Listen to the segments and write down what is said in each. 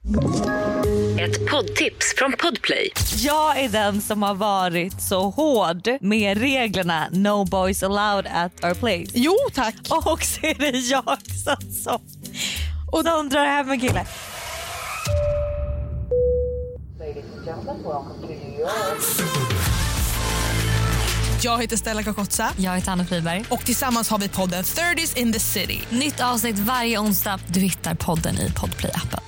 Ett poddtips från Podplay. Jag är den som har varit så hård med reglerna No boys allowed at our place. Jo, tack. Och så är det jag som och de drar hem en kille. Jag heter Stella Kakotza. Jag heter Anna Friberg. Och tillsammans har vi podden 30s in the city. Nytt avsnitt varje onsdag. Du hittar podden i Podplay-appen.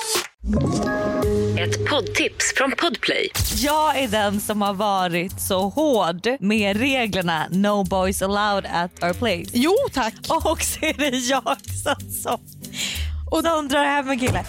Ett poddtips från Podplay. Jag är den som har varit så hård med reglerna No boys allowed at our place. Jo, tack. Och så är det jag som och de drar hem en kille.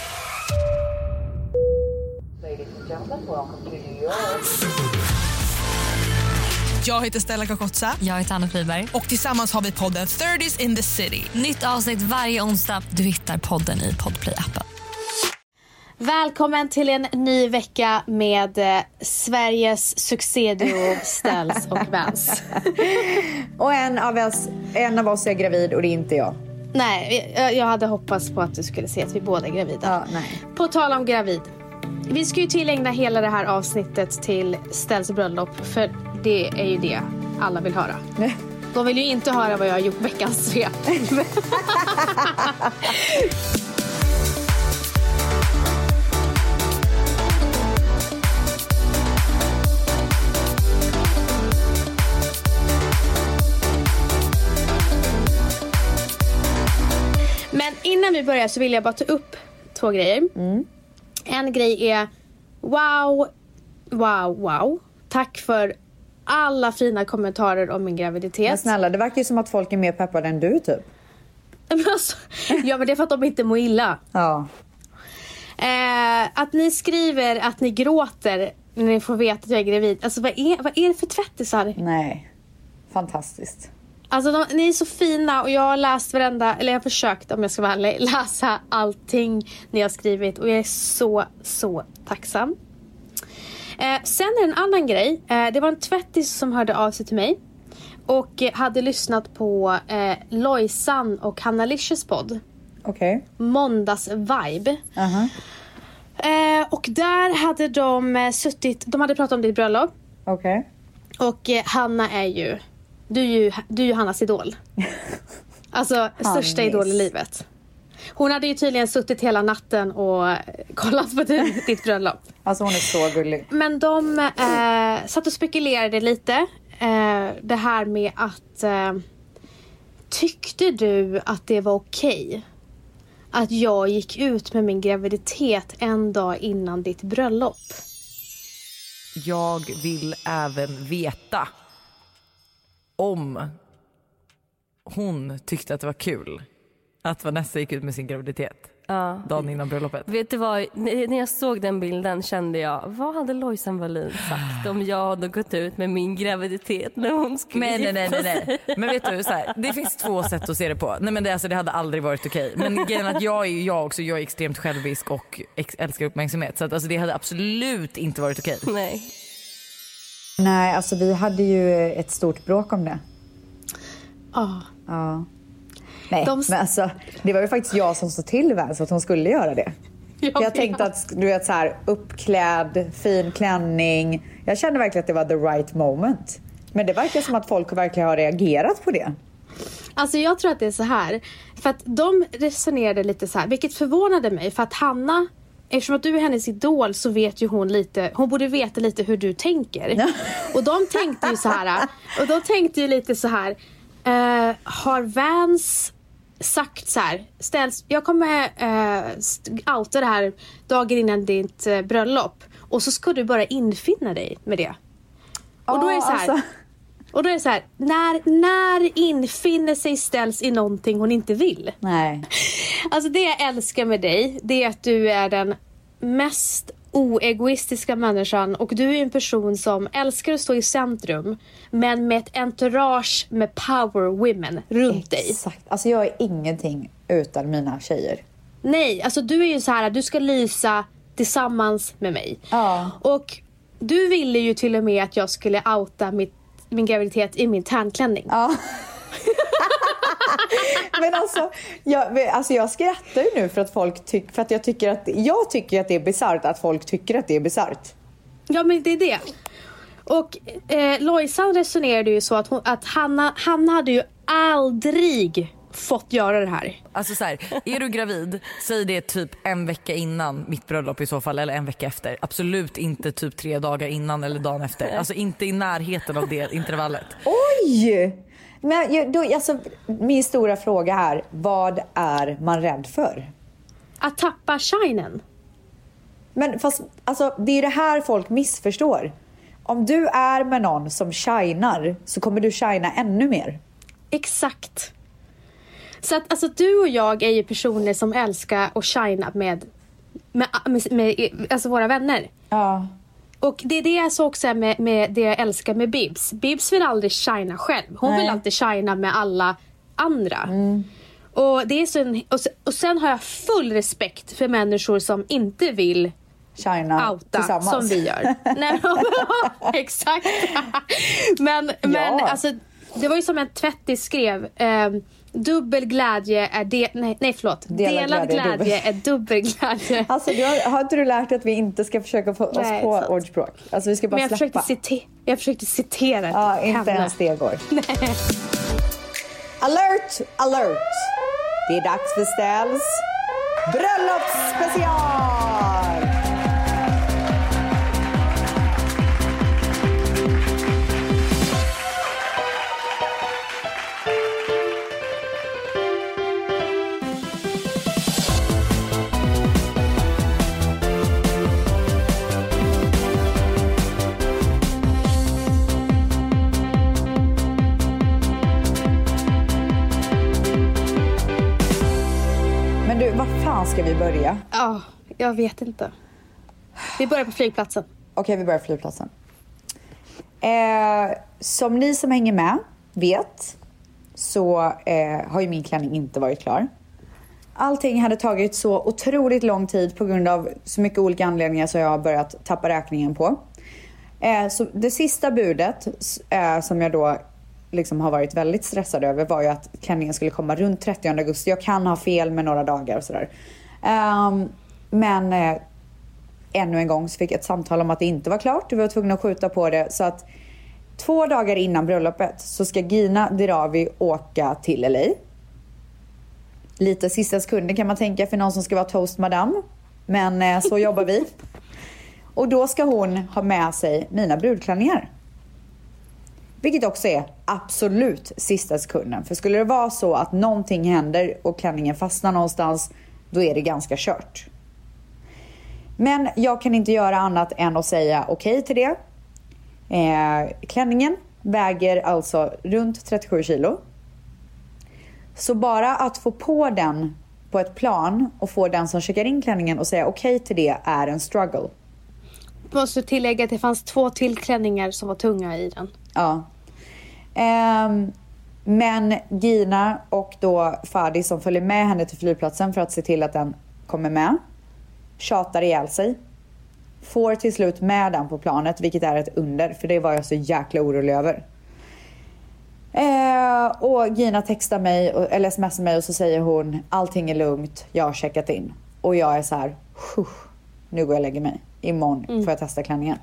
Jag heter Stella Kakotza. Jag heter Anna Friberg. Och tillsammans har vi podden 30s in the city. Nytt avsnitt varje onsdag. Du hittar podden i Podplay-appen. Välkommen till en ny vecka med Sveriges succéduo Ställs och Vans. Och en av oss är gravid och det är inte jag. Nej, jag hade hoppats på att du skulle se att vi båda är gravida. Ja, nej. På tal om gravid. Vi ska ju tillägna hela det här avsnittet till Ställs bröllop. För det är ju det alla vill höra. De vill ju inte höra vad jag har gjort veckans svep. Men innan vi börjar så vill jag bara ta upp två grejer. En grej är wow. Tack för alla fina kommentarer om min graviditet. Men snälla, det verkar ju som att folk är mer peppade än du typ. Ja, men det är för att de inte mår illa. Ja. Att ni skriver att ni gråter när ni får veta att jag är gravid. Alltså vad är det för tvättisar? Nej, fantastiskt. Alltså ni är så fina och jag har läst varenda, eller jag har försökt om jag ska vara ärlig, läsa allting ni har skrivit och jag är så tacksam. Sen är det en annan grej. Det var en tvättis som hörde av sig till mig och hade lyssnat på Lojsan och Hanna Licious podd. Okej. Måndags vibe. Och där hade de hade pratat om ditt bröllop. Okej. Och Hanna är ju du är ju Hannas idol. Alltså största idol i livet. Hon hade ju tydligen suttit hela natten och kollat på ditt bröllop. Alltså hon är så gullig. Men de satt och spekulerade lite. Det här med att tyckte du att det var okej att jag gick ut med min graviditet en dag innan ditt bröllop? Jag vill även veta om hon tyckte att det var kul att Vanessa gick ut med sin graviditet dagen innan bröllopet. Vet du vad, när jag såg den bilden kände jag, vad hade Lojsan Wallin sagt om jag hade gått ut med min graviditet när hon skulle Nej. Men vet du, så här, det finns två sätt att se det på. Nej, men det hade aldrig varit okej. Men grejen att jag är extremt självisk och älskar uppmärksamhet. Så att, alltså, det hade absolut inte varit okej. Nej, alltså vi hade ju ett stort bråk om det. Ja. Nej, men alltså det var ju faktiskt jag som stod till Vans att hon skulle göra det. Jag tänkte att du vet så här uppklädd, fin klänning. Jag kände verkligen att det var the right moment. Men det verkar som att folk verkligen har reagerat på det. Alltså jag tror att det är så här. För att de resonerade lite så här, vilket förvånade mig. För att Hanna, eftersom att du är hennes idol så vet ju hon lite, hon borde veta lite hur du tänker. Och de tänkte ju så här, och de tänkte ju lite så här, har Vans sagt så här, Ställs, jag kommer outa det här dagen innan ditt bröllop och så ska du bara infinna dig med det. Och då är det så här, och då är det så här, när infinner sig Ställs i någonting hon inte vill? Nej. Alltså det jag älskar med dig, det är att du är den mest oegoistiska människan och du är en person som älskar att stå i centrum men med ett entourage med power women runt dig. Exakt. Alltså jag är ingenting utan mina tjejer. Nej, alltså du är ju så här, du ska lysa tillsammans med mig. Ja. Och du ville ju till och med att jag skulle outa min graviditet i min tärnklänning. Ja. Men jag skrattar ju nu för att för att jag tycker att det är bisarrt att folk tycker att det är bisarrt. Ja, men det är det. Och Lojsan resonerade ju så att Hanna hade ju aldrig fått göra det här. Alltså så här, är du gravid, säg det typ en vecka innan mitt bröllop i så fall, eller en vecka efter. Absolut inte typ 3 dagar innan eller dagen efter. Alltså inte i närheten av det intervallet. Oj! Men min stora fråga är, vad är man rädd för? Att tappa shinen. Men fast, alltså, det är det här folk missförstår. Om du är med någon som shinar så kommer du shina ännu mer. Exakt. Så att alltså, du och jag är ju personer som älskar att shina med alltså våra vänner. Ja. Och det är det jag så också med det jag älskar med Bibs. Bibs vill aldrig shina själv. Hon vill alltid shina med alla andra. Och, det är och sen har jag full respekt för människor som inte vill shina outa tillsammans. Som vi gör. Nej, exakt. men alltså, det var ju som en tvättis skrev. Dubbel glädje är delad glädje är dubbel glädje. Alltså har inte du lärt att vi inte ska försöka få oss på ordspråk? Alltså vi ska bara släppa. Jag försökte citera. Ja, inte ens det går. Nej. Alert, alert. Det är dags för Stells bröllopsspecial. Var fan ska vi börja? Ja, jag vet inte. Vi börjar på flygplatsen. Okej, vi börjar på flygplatsen. Som ni som hänger med vet så har ju min klänning inte varit klar. Allting hade tagit så otroligt lång tid på grund av så mycket olika anledningar så jag har börjat tappa räkningen på. Så det sista budet som jag då liksom har varit väldigt stressad över var ju att klänningen skulle komma runt 30 augusti. Jag kan ha fel med några dagar och sådär. Men ännu en gång så fick jag ett samtal om att det inte var klart. Vi var tvungna att skjuta på det. Så att 2 dagar innan bröllopet så ska Gina Dirawi åka till LA. Lite sista sekunden kan man tänka för någon som ska vara toast madame. Men så jobbar vi. Och då ska hon ha med sig mina brudklänningar. Vilket också är absolut sista sekunden. För skulle det vara så att någonting händer och klänningen fastnar någonstans, då är det ganska kört. Men jag kan inte göra annat än att säga okej till det. Klänningen väger alltså runt 37 kilo. Så bara att få på den på ett plan och få den som checkar in klänningen och säga okej till det är en struggle. Jag måste tillägga att det fanns 2 till klänningar som var tunga i den. Ja. Men Gina och då Fadi som följer med henne till flygplatsen för att se till att den kommer med tjatar ihjäl sig. Får till slut med den på planet, vilket är ett under, för det var jag så jäkla orolig över. Och Gina textar mig eller smsar mig och så säger hon allting är lugnt, jag har checkat in. Och jag är så här, nu går jag och lägger mig. Imorgon får jag testa klänningen.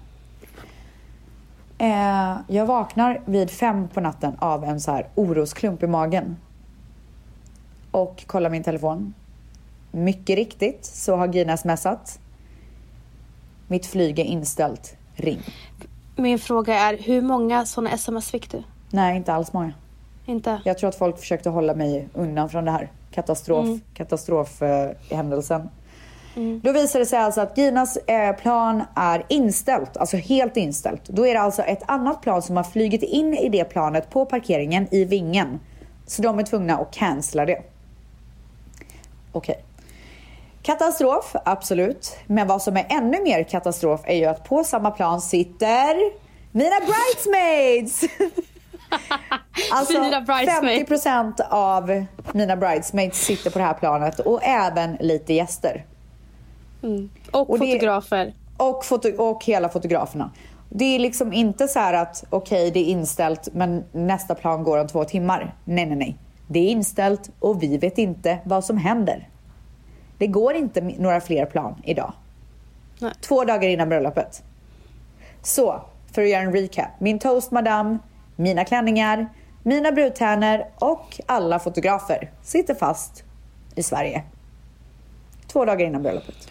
Jag vaknar vid 5 på natten av en så här orosklump i magen. Och kollar min telefon. Mycket riktigt så har Gina smsat. Mitt flyg är inställt. Ring. Min fråga är, hur många sådana sms fick du? Nej, inte alls många. Inte? Jag tror att folk försökte hålla mig undan från det här. Katastrofhändelsen. Då visar det sig alltså att Ginas plan är inställt, alltså helt inställt. Då är det alltså ett annat plan som har flygit in i det planet på parkeringen i vingen. Så de är tvungna att cancella det. Okej. Katastrof, absolut. Men vad som är ännu mer katastrof är ju att på samma plan sitter mina bridesmaids. Alltså 50% av mina bridesmaids sitter på det här planet och även lite gäster. Och fotografer. Och hela fotograferna. Det är liksom inte så här att okej, det är inställt men nästa plan går om 2 timmar. Nej. Det är inställt och vi vet inte vad som händer. Det går inte några fler plan idag. Nej. 2 dagar innan bröllopet. Så, för att göra en recap. Min toast madame, mina klänningar, mina brudtärnor och alla fotografer sitter fast i Sverige. 2 dagar innan bröllopet.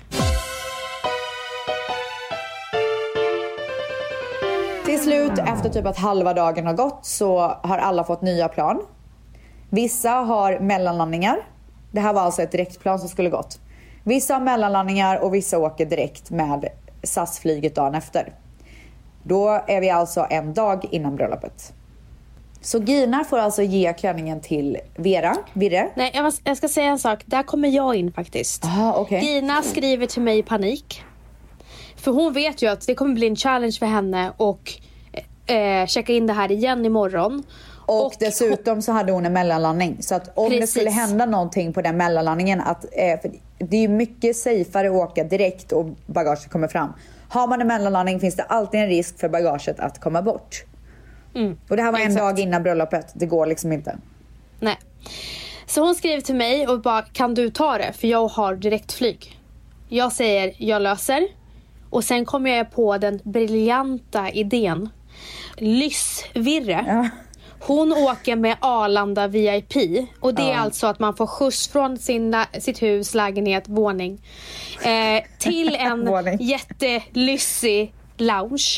Till slut, efter typ att halva dagen har gått, så har alla fått nya plan. Vissa har mellanlandningar. Det här var alltså ett direktplan som skulle gått. Vissa har mellanlandningar och vissa åker direkt med SAS-flyget dagen efter. Då är vi alltså en dag innan bröllopet. Så Gina får alltså ge klänningen till Virre. Nej, jag ska säga en sak. Där kommer jag in faktiskt. Okay. Gina skriver till mig i panik. För hon vet ju att det kommer bli en challenge för henne och checka in det här igen imorgon. Och dessutom så hade hon en mellanlandning. Så att om det skulle hända någonting på den mellanlandningen, för det är ju mycket safeare att åka direkt och bagaget kommer fram. Har man en mellanlandning finns det alltid en risk för bagaget att komma bort. Och det här var en dag innan bröllopet. Det går liksom inte. Nej. Så hon skrev till mig och bara, kan du ta det? För jag har direktflyg. Jag säger, jag löser. Och sen kommer jag på den briljanta idén. Virre. Ja. Hon åker med Arlanda VIP. Och det är alltså att man får skjuts från sitt hus, lägenhet, våning. Till en jättelyssig lounge.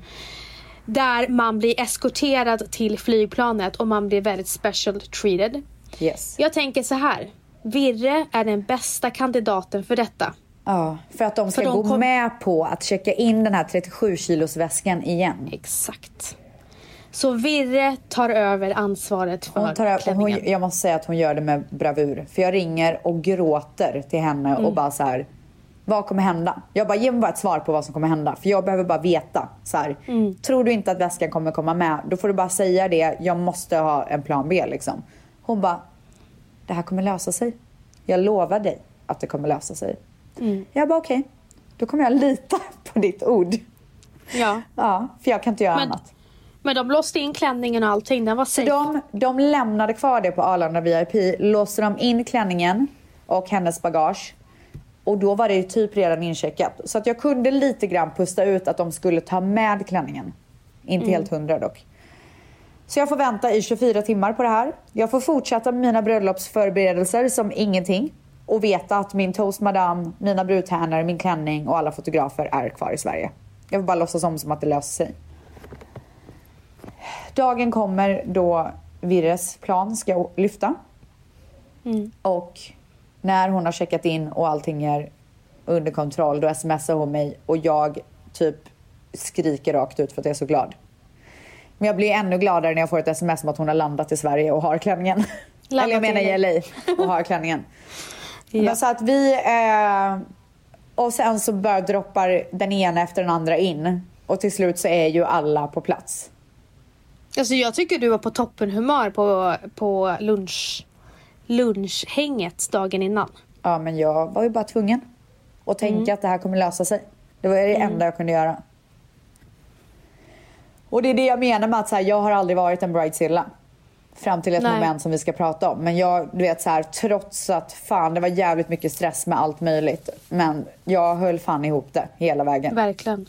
Där man blir eskorterad till flygplanet och man blir väldigt special treated. Yes. Jag tänker så här. Virre är den bästa kandidaten för detta. Ja, för att de ska gå med på att checka in den här 37 kilos väskan igen. Exakt. Så Virre tar över ansvaret för klänningen. Jag måste säga att hon gör det med bravur. För jag ringer och gråter till henne och bara så här: vad kommer hända? Jag bara, ge mig bara ett svar på vad som kommer hända. För jag behöver bara veta. Så här, tror du inte att väskan kommer komma med? Då får du bara säga det. Jag måste ha en plan B liksom. Hon bara, det här kommer lösa sig. Jag lovar dig att det kommer lösa sig. Jag bara, okej. Då kommer jag lita på ditt ord. Ja. Ja, för jag kan inte göra annat. Men de låste in klänningen och allting. Den var safe. De lämnade kvar det på Arlanda VIP. Låste de in klänningen och hennes bagage. Och då var det ju typ redan incheckat. Så att jag kunde lite grann pusta ut att de skulle ta med klänningen. Inte helt 100 dock. Så jag får vänta i 24 timmar på det här. Jag får fortsätta med mina bröllopsförberedelser som ingenting. Och veta att min toast madame, mina brudtärnor, min klänning och alla fotografer är kvar i Sverige. Jag får bara låtsas som att det löser sig. Dagen kommer då Virres plan ska lyfta. Och när hon har checkat in och allting är under kontroll, då smsar hon mig och jag typ skriker rakt ut för att jag är så glad. Men jag blir ännu gladare när jag får ett sms om att hon har landat i Sverige och har klänningen. Eller jag menar i LA och har klänningen. Ja. Men så att och sen så bara droppar den ena efter den andra in. Och till slut så är ju alla på plats. Alltså jag tycker du var på toppenhumör på lunchhänget dagen innan. Ja, men jag var ju bara tvungen att tänka att det här kommer lösa sig. Det var det enda jag kunde göra. Och det är det jag menar med att så här, jag har aldrig varit en bridezilla. Fram till ett moment som vi ska prata om. Men jag, du vet så här, trots att fan, det var jävligt mycket stress med allt möjligt. Men jag höll fan ihop det hela vägen. Verkligen.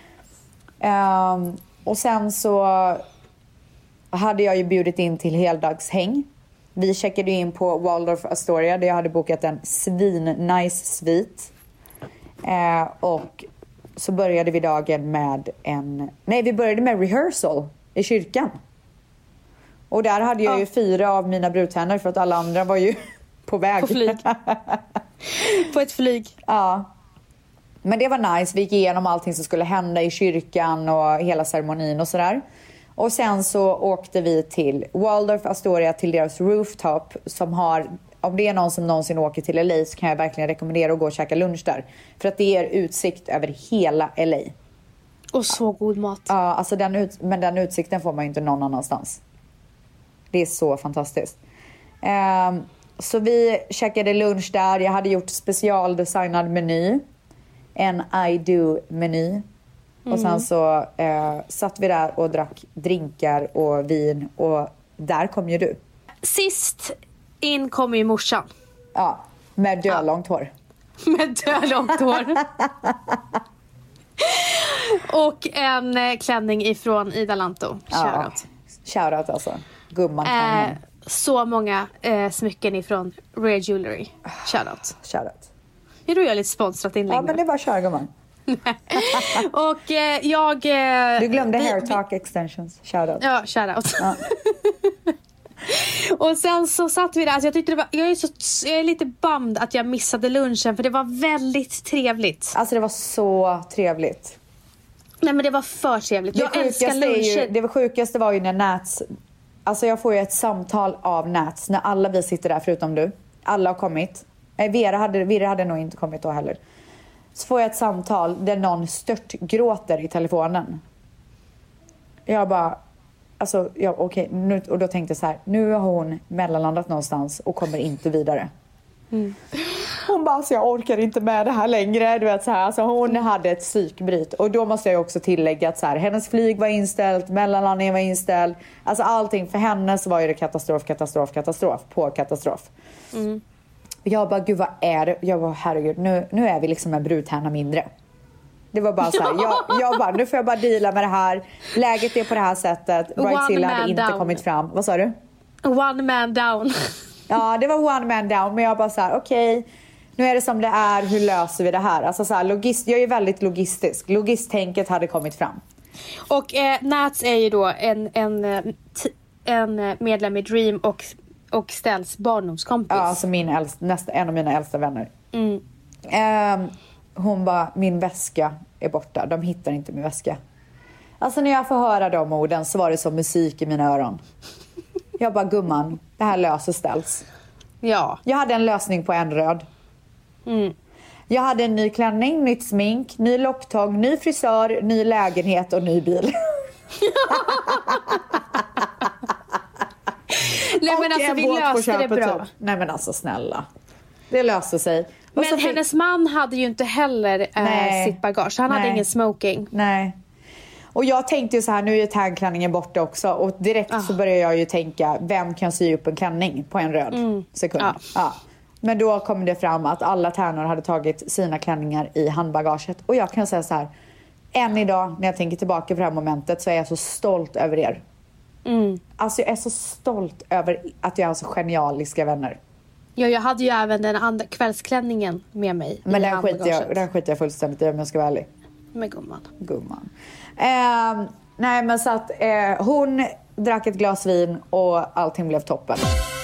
Och sen så hade jag ju bjudit in till heldagshäng. Vi checkade in på Waldorf Astoria där jag hade bokat en svin-nice svit. Och så började vi dagen med vi började med rehearsal i kyrkan. Och där hade jag ju 4 av mina brudtärnor för att alla andra var ju på väg. På flyg. På ett flyg. Ja. Men det var nice. Vi gick igenom allting som skulle hända i kyrkan och hela ceremonin och sådär. Och sen så åkte vi till Waldorf Astoria, till deras rooftop som har, om det är någon som någonsin åker till LA så kan jag verkligen rekommendera att gå och käka lunch där. För att det är utsikt över hela LA. Och så god mat. Ja, alltså men den utsikten får man ju inte någon annanstans. Det är så fantastiskt. Så vi käkade lunch där. Jag hade gjort specialdesignad meny. En I do-meny. Och sen så satt vi där och drack drinkar och vin. Och där kom ju du. sist in kommer ju morsan. Ja, med dölångt hår. Med dölångt hår. Och en klänning ifrån Ida Lanto. Shoutout. Shoutout alltså. Gumman. Så många smycken ifrån Rare Jewelry. Shoutout. Shoutout. Nu är jag lite sponsrat inlägg. Ja, men det är bara kör, gumman. Och jag... Du glömde hair talk extensions. Shoutout. Ja, shoutout. Ja. Och sen så satt vi där. Alltså jag tyckte det var, jag är lite bummed att jag missade lunchen. För det var väldigt trevligt. Alltså det var så trevligt. Nej, men det var för trevligt. Jag älskar luncher. Det sjukaste var ju när Nats... Alltså jag får ju ett samtal av Nats när alla vi sitter där förutom du. Alla har kommit. Vera hade nog inte kommit då heller. Så får jag ett samtal där någon gråter i telefonen. Jag bara... Alltså, okej. Och då tänkte jag så här. Nu har hon mellanlandat någonstans och kommer inte vidare. Mm. Hon bara, alltså jag orkar inte med det här längre. Du vet, så här. Alltså, hon hade ett psykbryt. Och då måste jag också tillägga att så här, hennes flyg var inställt. Mellanlandningen var inställd. Alltså allting för henne så var ju det katastrof på katastrof. Mm. Jag bara, gud vad är det? Jag bara, herregud, nu är vi liksom en brudtärna mindre. Det var bara så här, jag bara, nu får jag bara deala med det här. Läget är på det här sättet. Bridezilla hade inte kommit fram. Vad sa du? One man down. Ja, det var one man down. Men jag bara så här, okej, nu är det som det är. Hur löser vi det här? Alltså så här, jag är väldigt logistisk. Logisttänket hade kommit fram. Och Nats är ju då en medlem i Dream och Stells barndomskompis. Ja, alltså en av mina äldsta vänner. Mm. Hon bara, min väska är borta. De hittar inte min väska. Alltså när jag får höra de orden så var det som musik i mina öron. Jag bara, gumman, det här löser Ställs. Ja. Jag hade en lösning på en röd. Mm. Jag hade en ny klänning, nytt smink, ny locktång, ny frisör, ny lägenhet och ny bil. Nej men alltså vi löste det bra. Typ. Nej men alltså snälla. Det löste sig. Men hennes man hade ju inte heller sitt bagage. Han hade ingen smoking. Nej. Och jag tänkte ju så här, nu är tagklänningen borta också. Och direkt så började jag ju tänka, vem kan sy upp en klänning på en röd sekund? Ja. Men då kom det fram att alla tärnor hade tagit sina klänningar i handbagaget. Och jag kan säga så här, än idag när jag tänker tillbaka på det här momentet så är jag så stolt över er. Mm. Alltså jag är så stolt över att jag har så genialiska vänner. Ja, jag hade ju även den andra kvällsklänningen med mig. Men den skiter jag fullständigt i om jag ska vara ärlig. Med gumman. Nej men så att hon drack ett glas vin och allting blev toppen.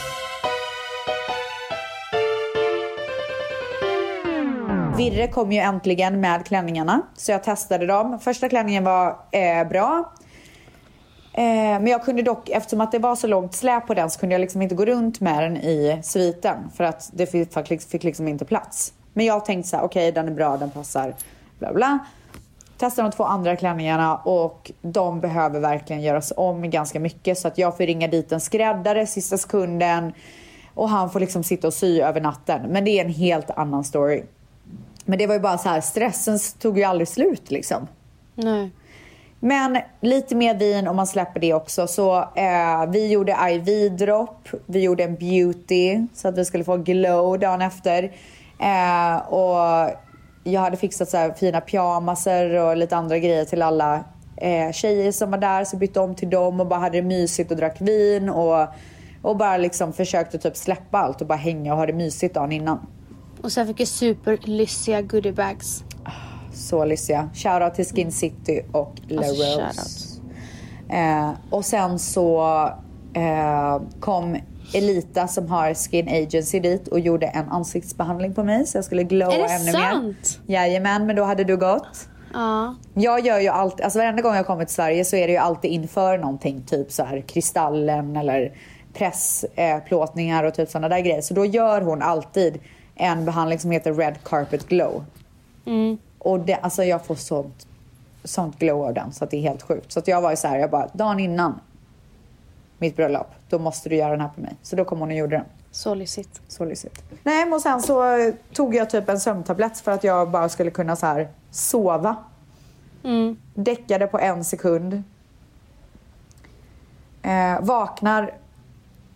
Virre kom ju äntligen med klänningarna. Så jag testade dem. Första klänningen var bra. Men jag kunde dock, eftersom att det var så långt släp på den så kunde jag liksom inte gå runt med den i sviten. För att det fick liksom inte plats. Men jag tänkte så här, okej, den är bra, den passar, bla bla. Testade de 2 andra klänningarna och de behöver verkligen göras om ganska mycket. Så att jag får ringa dit en skräddare sista sekunden. Och han får liksom sitta och sy över natten. Men det är en helt annan story. Men det var ju bara så här, stressen tog ju aldrig slut liksom. Nej. Men lite mer vin om man släpper det också. Så vi gjorde IV-dropp. Vi gjorde en beauty så att vi skulle få glow dagen efter. Och jag hade fixat så här fina pyjamaser och lite andra grejer till alla tjejer som var där. Så bytte om till dem och bara hade det mysigt och drack vin. Och bara liksom försökte typ släppa allt och bara hänga och ha det mysigt dagen innan. Och sen fick jag superlyssiga goodiebags. Så lyssiga. Shoutout till Skin City och La Rose. Och sen så kom Elita som har Skin Agency dit och gjorde en ansiktsbehandling på mig så jag skulle glowa ännu mer. Är det sant? Jajamän, men då hade du gått. Ja. Jag gör ju alltid, alltså varenda gång jag kommer till Sverige så är det ju alltid inför någonting, typ så här kristallen eller pressplåtningar och typ sådana där grejer. Så då gör hon alltid en behandling som heter Red Carpet Glow. Mm. Och det, alltså jag får sånt glow av den så att det är helt sjukt. Så att jag var ju så här, jag bara, dagen innan mitt bröllop, då måste du göra den här på mig. Så då kom hon och gjorde den. Så lyssigt. Nej, men sen så tog jag typ en sömntablett för att jag bara skulle kunna så här sova. Mm. Däckade på 1 sekund. Vaknar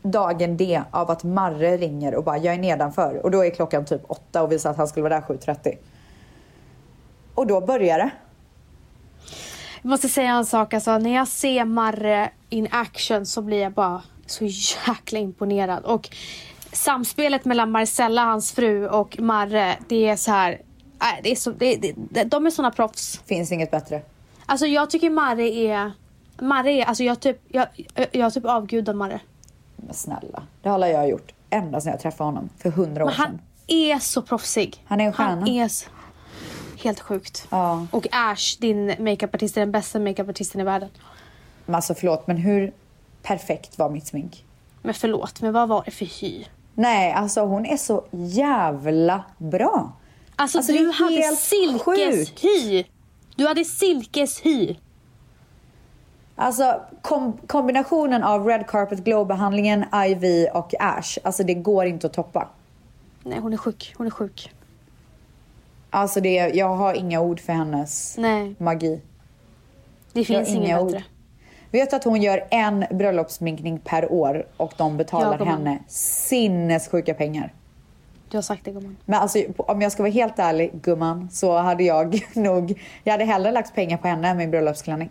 dagen D av att Marre ringer och bara jag är nedanför. Och då är klockan typ 8 och vi sa att han skulle vara där 7:30. Och då börjar det. Jag måste säga en sak, alltså, när jag ser Marre in action så blir jag bara så jäkla imponerad. Och samspelet mellan Marcella, hans fru, och Marre, det är så här, det är så, de är såna proffs. Finns inget bättre. Alltså jag tycker Marre är alltså jag typ avgudar Marre. Men snälla, det har jag gjort ända sedan jag träffade honom för 100 år sedan. Han är så proffsig. Han är en stjärna. Han är helt sjukt. Ja. Och Ash, din makeupartist, är den bästa makeupartisten i världen. Men alltså förlåt, men hur perfekt var mitt smink? Men förlåt, men vad var det för hy? Nej, alltså hon är så jävla bra. Alltså det du är hade helt silkeshy. Du hade silkeshy. Alltså kombinationen av Red Carpet Glow-behandlingen, Ivy och Ash. Alltså det går inte att toppa. Nej, hon är sjuk. Hon är sjuk. Alltså jag har inga ord för hennes magi. Det finns inget bättre. Vet att hon gör en bröllopssminkning per år och de betalar henne sinnessjuka pengar. Du har sagt det, gumman. Men alltså, om jag ska vara helt ärlig, gumman, så hade jag hade hellre lagt pengar på henne än min bröllopsklänning.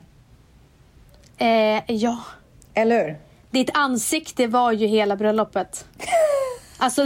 Ja. Eller hur? Ditt ansikte var ju hela bröllopet. Alltså...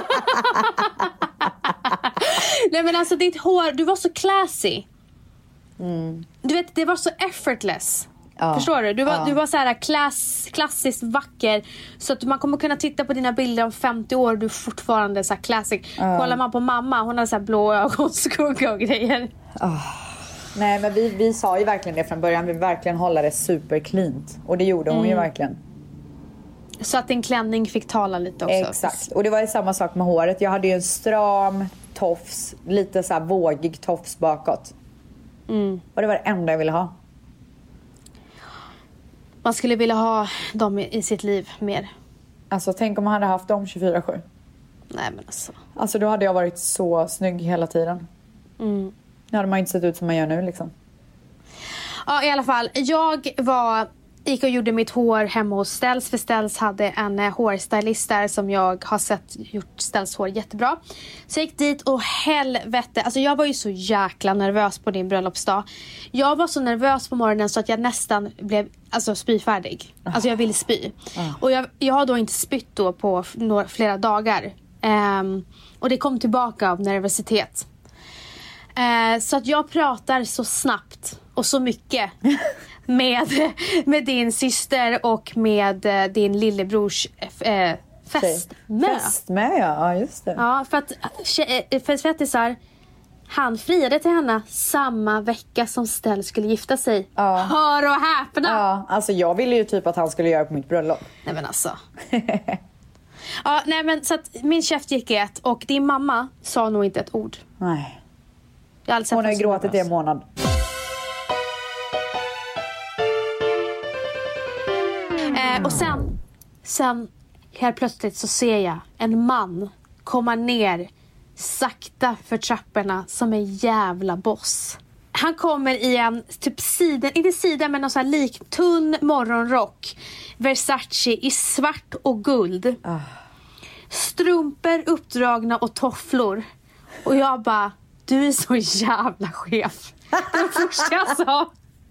Nej, men alltså ditt hår, du var så classy. Du vet, det var så effortless. Ja. Förstår du? Du var så här klassiskt vacker. Så att man kommer kunna titta på dina bilder om 50 år och du är fortfarande så här classic. Kollar man på mamma, hon har så här blå ögonskugga och grejer. Nej, men vi sa ju verkligen det från början. Vi verkligen hålla det super cleant. Och det gjorde hon ju verkligen. Så att din klänning fick tala lite också. Exakt. Och det var ju samma sak med håret. Jag hade ju en stram tofs. Lite så här vågig tofs bakåt. Och det var det enda jag ville ha. Man skulle vilja ha dem i sitt liv mer. Alltså tänk om man hade haft dem 24/7. Nej, men alltså. Alltså då hade jag varit så snygg hela tiden. Nu hade man inte sett ut som man gör nu liksom. Ja, i alla fall. Jag gick och gjorde mitt hår hemma hos Ställs. För Ställs hade en hårstylist där som jag har sett gjort Ställs hår jättebra. Så jag gick dit och helvete. Alltså jag var ju så jäkla nervös på din bröllopsdag. Jag var så nervös på morgonen så att jag nästan blev spyfärdig. Alltså jag ville spy. Och jag har då inte spytt då på flera dagar. Och det kom tillbaka av nervositet. Så att jag pratar så snabbt och så mycket med din syster och med din lillebrors fästmö. Fästmö, ja, just det. Ja, för att svettisar, han friade till henne samma vecka som Stell skulle gifta sig. Hör och häpna. Ja, alltså jag ville ju typ att han skulle göra på mitt bröllop. Nej, men alltså. Ja, nej, men så att min käft gick i ett och din mamma sa nog inte ett ord. Nej. Hon har ju gråtit i en månad. Och sen helt plötsligt så ser jag en man komma ner sakta för trapporna som en jävla boss. Han kommer i en typ inte siden men någon sån här tunn morgonrock. Versace i svart och guld. Strumpor uppdragna och tofflor. Och jag bara, du är så jävla chef. Det var det första jag sa.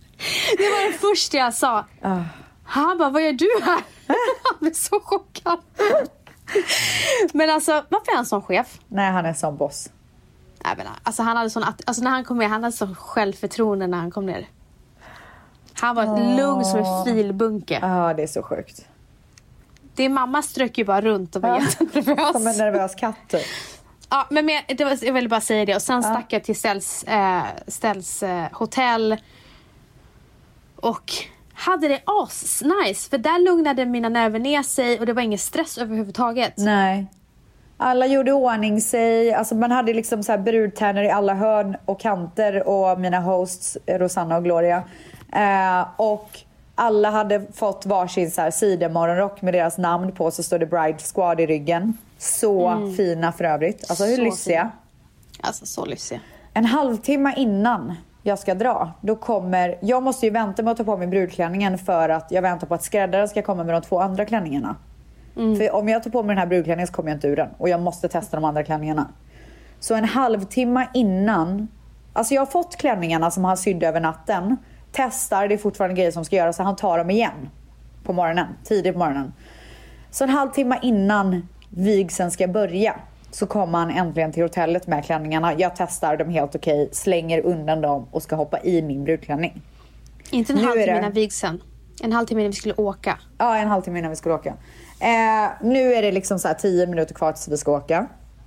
Han bara, vad gör du här? Han är så chockad. Men alltså, varför är han sån chef? Nej, han är sån boss. Nej, men alltså han hade när han kom ner, han hade sån självförtroende när han kom ner. Han var lugn som en filbunke. Ja, det är så sjukt. Din mamma strök ju bara runt och var jättenervös. Som en nervös katt typ. Ja, men jag ville bara säga det. Och sen stack jag till Ställs hotell. Och hade det nice. För där lugnade mina nerver ner sig. Och det var ingen stress överhuvudtaget. Nej. Alla gjorde ordning sig. Alltså man hade liksom så här brudtärnor i alla hörn och kanter. Och mina hosts, Rosanna och Gloria. Och alla hade fått varsin så här sidemorgonrock med deras namn på. Så står det Bride Squad i ryggen. Så fina för övrigt. Alltså hur lyssiga. Alltså så lyssiga. En halvtimme innan jag ska dra, då kommer... Jag måste ju vänta med att ta på mig brudklänningen för att jag väntar på att skräddaren ska komma med de 2 andra klänningarna. För om jag tar på mig den här brudklänningen så kommer jag inte ur den. Och jag måste testa de andra klänningarna. Så en halvtimme innan... Alltså jag har fått klänningarna som han sydde över natten. Testar, det är fortfarande grejer som ska göras. Så han tar dem igen på morgonen, tidigt på morgonen. Så en halvtimme innan vigseln ska börja så kommer han äntligen till hotellet med klänningarna. Jag testar dem helt okej, slänger undan dem och ska hoppa i min brudklänning. Inte en halvtimme innan vigseln. En halvtimme innan vi skulle åka. Ja, en halvtimme innan vi skulle åka. Nu är det liksom så här 10 minuter kvar tills vi ska åka.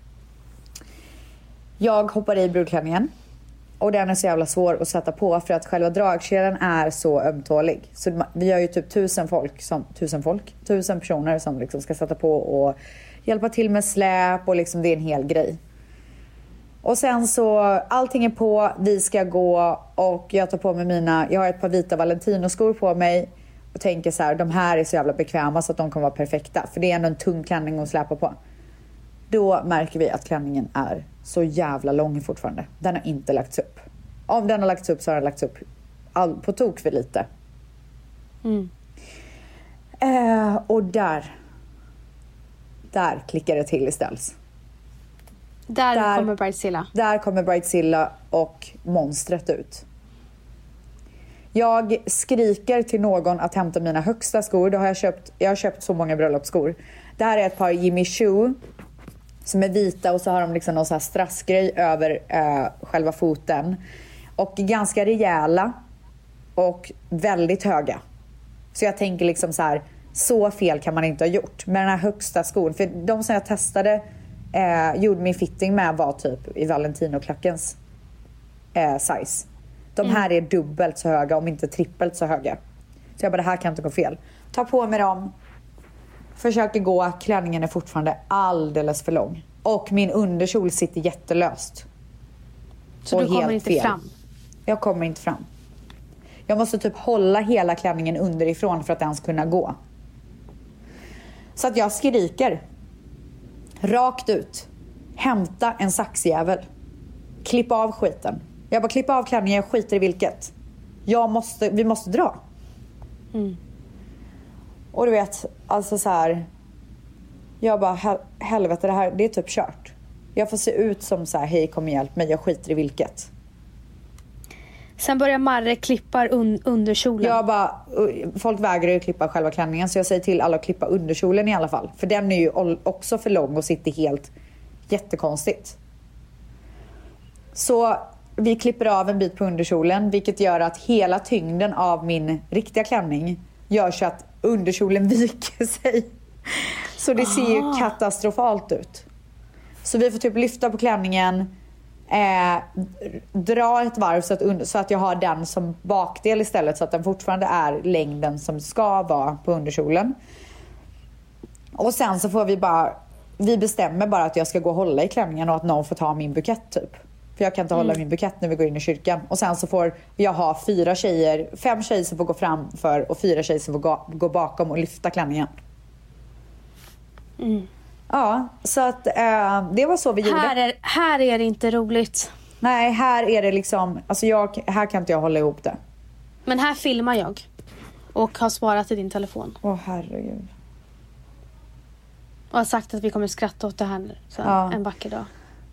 Jag hoppar i brudklänningen. Och den är så jävla svår att sätta på för att själva dragkedjan är så ömtålig. Så vi har ju typ 1000 personer som liksom ska sätta på och hjälpa till med släp och liksom det är en hel grej. Och sen så allting är på, vi ska gå och jag tar på mig jag har ett par vita Valentino-skor på mig och tänker så här, de här är så jävla bekväma så att de kommer vara perfekta. För det är ändå en tung klänning att släpa på. Då märker vi att klänningen är så jävla lång fortfarande. Den har inte lagts upp. Om den har lagts upp så har den lagts upp på tok för lite. Och där klickar det till istället. Där kommer Bridezilla. Där kommer Bridezilla och monstret ut. Jag skriker till någon att hämta mina högsta skor. Jag har köpt så många bröllopsskor. Det här är ett par Jimmy Choo som är vita och så har de liksom någon så här strassgrej över själva foten. Och ganska rejäla och väldigt höga. Så jag tänker liksom så här, så fel kan man inte ha gjort. Med den här högsta skon, för de som jag testade gjorde min fitting med var typ i Valentino-klackens size. De här är dubbelt så höga, om inte trippelt så höga. Så jag bara, det här kan inte gå fel. Ta på mig dem. Försöker gå, klänningen är fortfarande alldeles för lång. Och min underkjol sitter jättelöst. Så du kommer inte fram? Jag kommer inte fram. Jag måste typ hålla hela klänningen underifrån för att ens kunna gå. Så att jag skriker. Rakt ut. Hämta en saxjävel. Klippa av skiten. Jag bara, klippa av klänningen, jag skiter i vilket. Vi måste dra. Och du vet, alltså så här. Jag bara, helvete, det är typ kört. Jag får se ut som så här, hej kom och hjälp mig, jag skiter i vilket. Sen börjar Marre klippa underkjolen. Jag bara, folk vägrar ju klippa själva klänningen. Så jag säger till alla att klippa underkjolen i alla fall. För den är ju också för lång och sitter helt jättekonstigt. Så vi klipper av en bit på underkjolen. Vilket gör att hela tyngden av min riktiga klänning gör så att underkjolen viker sig. Så det ser ju katastrofalt ut. Så vi får typ lyfta på klänningen. Dra ett varv så att jag har den som bakdel istället. Så att den fortfarande är längden som ska vara på underkjolen. Och sen så får vi bestämmer bara att jag ska gå och hålla i klänningen. Och att någon får ta min bukett typ. För jag kan inte hålla min bukett när vi går in i kyrkan. Och sen så får jag ha 5 tjejer som får gå framför. Och 4 tjejer som får gå bakom och lyfta klänningen. Ja, så att det var så vi gjorde. Här är det inte roligt. Nej, här är det liksom, alltså här kan inte jag hålla ihop det. Men här filmar jag. Och har sparat i din telefon. Åh herregud. Och har sagt att vi kommer skratta åt det här en vacker dag.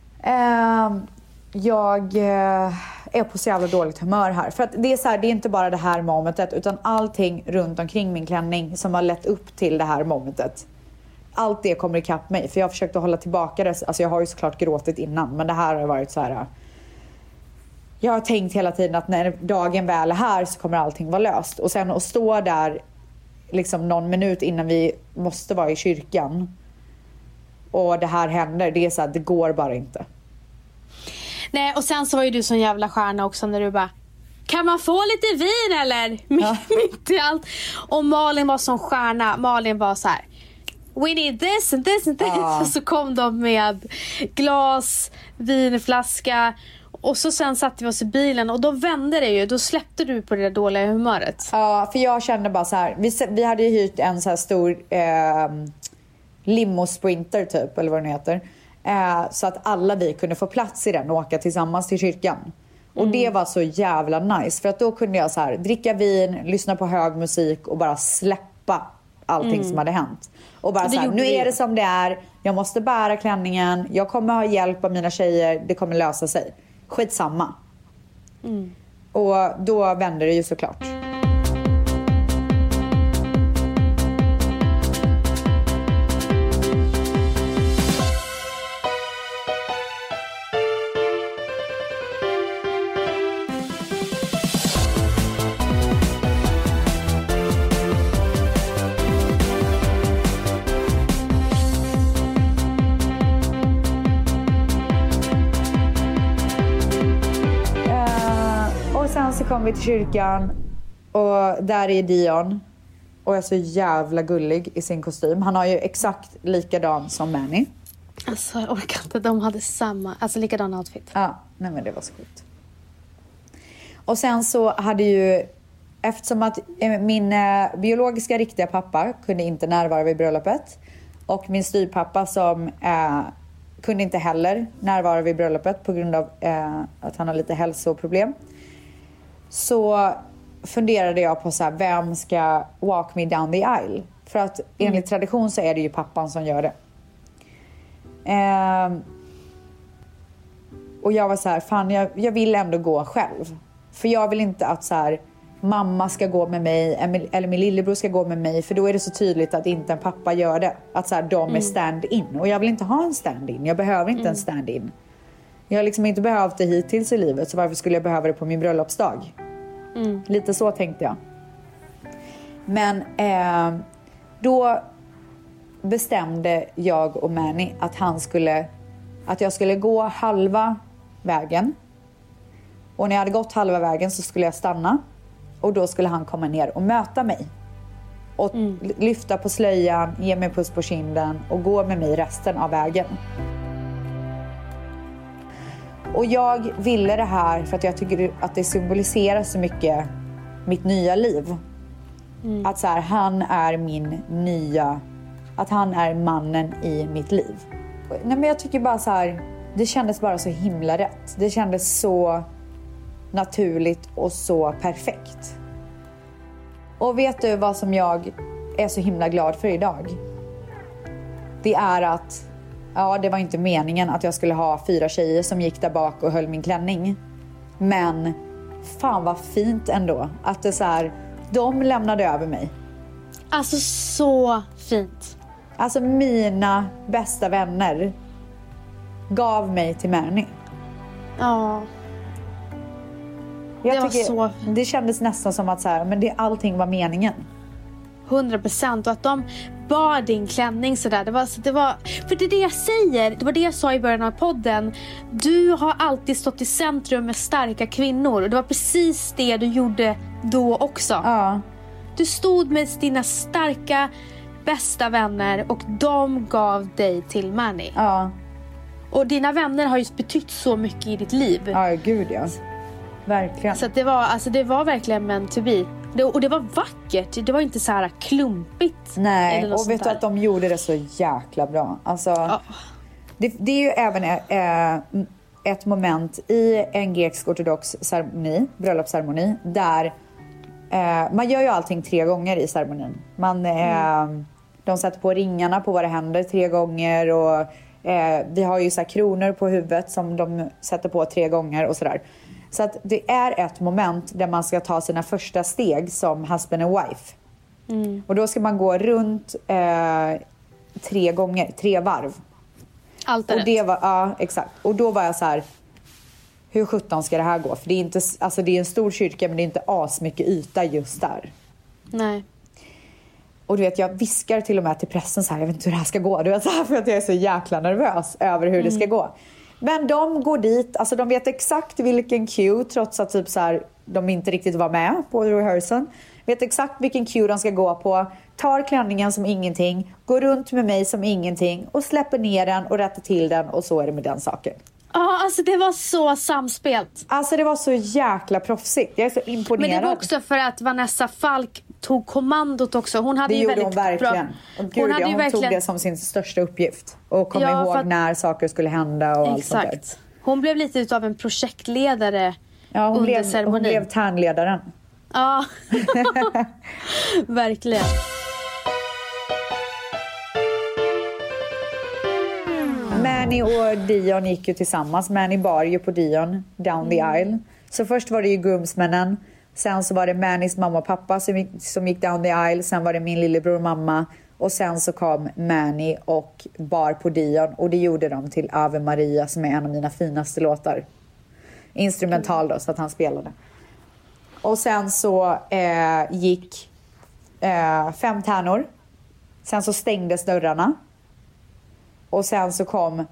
Jag är på så jävla dåligt humör här. För att det är så här, det är inte bara det här momentet. Utan allting runt omkring min klänning som har lett upp till det här momentet. Allt det kommer ikapp mig. För jag har försökt att hålla tillbaka det. Alltså jag har ju såklart gråtit innan. Men det här har varit så här. Jag har tänkt hela tiden att när dagen väl är här så kommer allting vara löst. Och sen att stå där liksom någon minut innan vi måste vara i kyrkan. Och det här händer. Det är så här, det går bara inte. Nej, och sen så var ju du sån jävla stjärna också när du bara, kan man få lite vin eller? Ja. Mitt i allt. Och Malin var sån stjärna. Malin var så här, we need this and this and this. Och så kom de med glas, vinflaska. Och så sen satte vi oss i bilen. Och då vände det ju. Då släppte du på det där dåliga humöret. Ja, för jag kände bara så här. Vi hade ju hyrt en så här stor limo-sprinter typ. Eller vad den heter. Så att alla vi kunde få plats i den och åka tillsammans till kyrkan. Och det var så jävla nice. För att då kunde jag så här dricka vin, lyssna på hög musik och bara släppa allting som hade hänt. Och bara såhär, nu är det som det är. Jag måste bära klänningen. Jag kommer ha hjälp av mina tjejer. Det kommer lösa sig. Skitsamma. Och då vände det ju såklart. Så kom vi till kyrkan och där är Dion och är så jävla gullig i sin kostym. Han har ju exakt likadan som Manny. Alltså jag orkar inte, de hade samma, alltså likadan outfit. Ja, nej men det var så sjukt. Och sen så hade ju, eftersom att min biologiska riktiga pappa kunde inte närvara vid bröllopet och min styvpappa som kunde inte heller närvara vid bröllopet på grund av att han har lite hälsoproblem. Så funderade jag på så här, vem ska walk me down the aisle? För att enligt tradition så är det ju pappan som gör det. Och jag var så här, fan jag vill ändå gå själv. För jag vill inte att så här, mamma ska gå med mig eller min lillebror ska gå med mig. För då är det så tydligt att inte en pappa gör det. Att så här, de är stand-in. Och jag vill inte ha en stand-in. Jag behöver inte en stand-in. Jag har liksom inte behövt det hittills i livet. Så varför skulle jag behöva det på min bröllopsdag? Lite så tänkte jag. Men då bestämde jag och Manny att jag skulle gå halva vägen. Och när jag hade gått halva vägen så skulle jag stanna. Och då skulle han komma ner och möta mig. Och lyfta på slöjan, ge mig puss på kinden och gå med mig resten av vägen. Och jag ville det här för att jag tycker att det symboliserar så mycket mitt nya liv. Att så här, han är att han är mannen i mitt liv. Nej, men jag tycker bara så här, det kändes bara så himla rätt. Det kändes så naturligt och så perfekt. Och vet du vad som jag är så himla glad för idag? Det är att det var inte meningen att jag skulle ha 4 tjejer som gick där bak och höll min klänning. Men fan vad fint ändå. Att det så här, de lämnade över mig. Alltså så fint. Alltså mina bästa vänner gav mig till Manny. Ja. Det var så fint. Det kändes nästan som att så här, men allting var meningen. 100%. Och att de bar din klänning sådär. Det var, för det är det jag säger. Det var det jag sa i början av podden. Du har alltid stått i centrum med starka kvinnor. Och det var precis det du gjorde då också. Ja. Du stod med dina starka bästa vänner. Och de gav dig till Manny. Ja. Och dina vänner har ju betytt så mycket i ditt liv. Ja, gud ja. Verkligen. Så att det var verkligen meant to be. Och det var vackert. Det var inte så här klumpigt. Nej, och vet du att de gjorde det så jäkla bra. Alltså, det är ju även ett moment i en grekisk-ortodox ceremoni, bröllopsceremoni, där man gör ju allting 3 gånger i ceremonin. De sätter på ringarna på våra händer 3 gånger och vi har ju så här kronor på huvudet som de sätter på 3 gånger och sådär. Så att det är ett moment där man ska ta sina första steg som husband and wife. Och då ska man gå runt 3 gånger, 3 varv. Allt är och det var, ja, exakt. Och då var jag så här, hur 17 ska det här gå? För det är inte, alltså det är en stor kyrka men det är inte asmycket yta just där. Nej. Och du vet, jag viskar till och med till pressen så här, jag vet inte hur det här ska gå. Du vet, så här, för att jag är så jäkla nervös över hur det ska gå. Men de går dit, alltså de vet exakt vilken cue, trots att typ så här, de inte riktigt var med på rehearsen. Vet exakt vilken cue de ska gå på, tar klänningen som ingenting, går runt med mig som ingenting och släpper ner den och rättar till den och så är det med den saken. Ja, alltså det var så samspelt. Alltså det var så jäkla proffsigt, jag är så imponerad. Men det var också för att Vanessa Falk tog kommandot också. Hon hade det ju gjorde väldigt hon verkligen. Bra. Och gud, hon tog det som sin största uppgift. Och kom ihåg när saker skulle hända och allt sånt där. Hon blev lite utav en projektledare under ceremonin. Hon blev tärnledaren. Ja, verkligen. Manny och Dion gick ju tillsammans. Manny bar ju på Dion down the aisle. Så först var det ju groomsmännen. Sen så var det Mannys mamma och pappa som gick down the aisle. Sen var det min lillebror och mamma. Och sen så kom Manny och bar på Dion. Och det gjorde de till Ave Maria, som är en av mina finaste låtar. Instrumental då, så att han spelade. Och sen så gick 5 tärnor. Sen så stängdes dörrarna. Och sen så kom...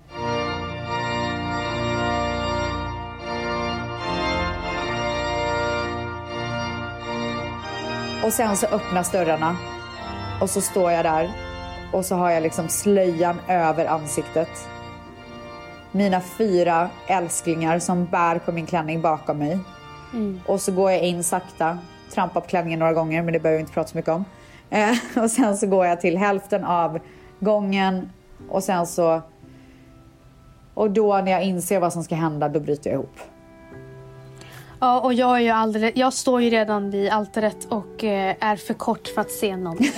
Och sen så öppnas dörrarna. Och så står jag där. Och så har jag liksom slöjan över ansiktet. Mina 4 älsklingar som bär på min klänning bakom mig. Och så går jag in sakta. Trampar på klänningen några gånger, men det behöver jag inte prata så mycket om. Och sen så går jag till hälften av gången. Och sen så... Och då när jag inser vad som ska hända, då bryter jag ihop. Ja, och jag står ju redan vid altaret och är för kort för att se någonting.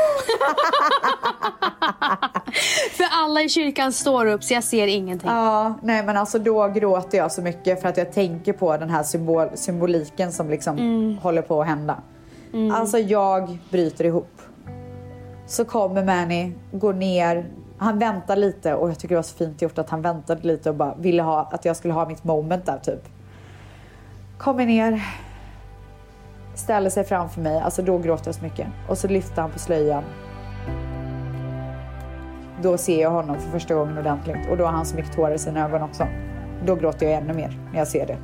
För alla i kyrkan står upp, så jag ser ingenting. Ja, nej men alltså då gråter jag så mycket för att jag tänker på den här symboliken som liksom håller på att hända. Alltså jag bryter ihop. Så kommer Manny, går ner. Han väntar lite, och jag tycker det var så fint gjort att han väntade lite och bara ville att jag skulle ha mitt moment där typ. Kommer ner, ställer sig framför mig. Alltså då gråter jag så mycket. Och så lyfter han på slöjan. Då ser jag honom för första gången ordentligt. Och då har han så mycket tårar i sina ögon också. Då gråter jag ännu mer när jag ser det.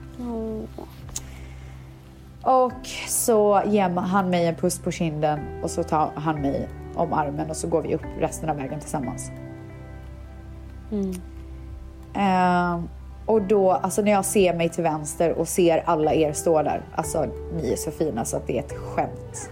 Och så ger han mig en puss på kinden. Och så tar han mig om armen. Och så går vi upp resten av vägen tillsammans. Och då, alltså när jag ser mig till vänster och ser alla er stå där. Alltså ni är så fina så att det är ett skämt.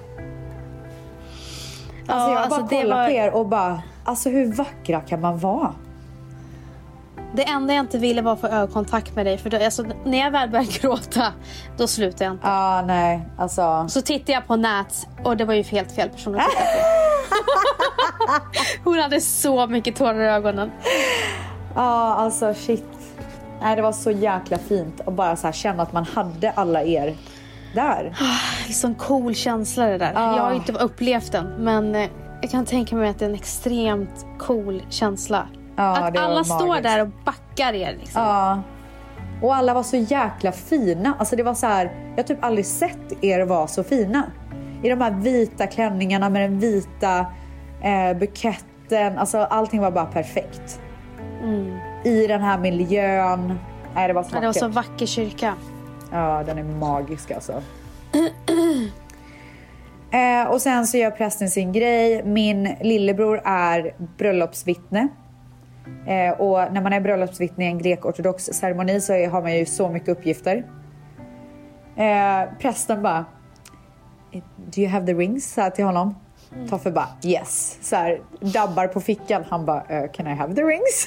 Alltså jag bara kollar på er och bara, alltså hur vackra kan man vara? Det enda jag inte ville var att få ögonkontakt med dig. För då, alltså, när jag väl började gråta, då slutade jag inte. Nej, alltså. Så tittade jag på Nat och det var ju helt fel person att titta på. Hon hade så mycket tårar i ögonen. Alltså shit. Nej, det var så jäkla fint att bara så här känna att man hade alla er där. Det är sån cool känsla det där. Jag har ju inte upplevt den, men jag kan tänka mig att det är en extremt cool känsla. Att alla står där och backar er liksom. Och alla var så jäkla fina. Alltså det var så här, jag har typ aldrig sett er vara så fina. I de här vita klänningarna med den vita buketten. Alltså allting var bara perfekt. I den här miljön. Nej, det var så vackert. Det var så vacker kyrka. Ja, den är magisk alltså. Och sen så gör prästen sin grej. Min lillebror är bröllopsvittne. Och när man är bröllopsvittne i en grek-ortodox ceremoni så har man ju så mycket uppgifter. Prästen bara, do you have the rings? Så här till honom. Toffe bara, yes. Så här, dabbar på fickan. Han bara, can I have the rings?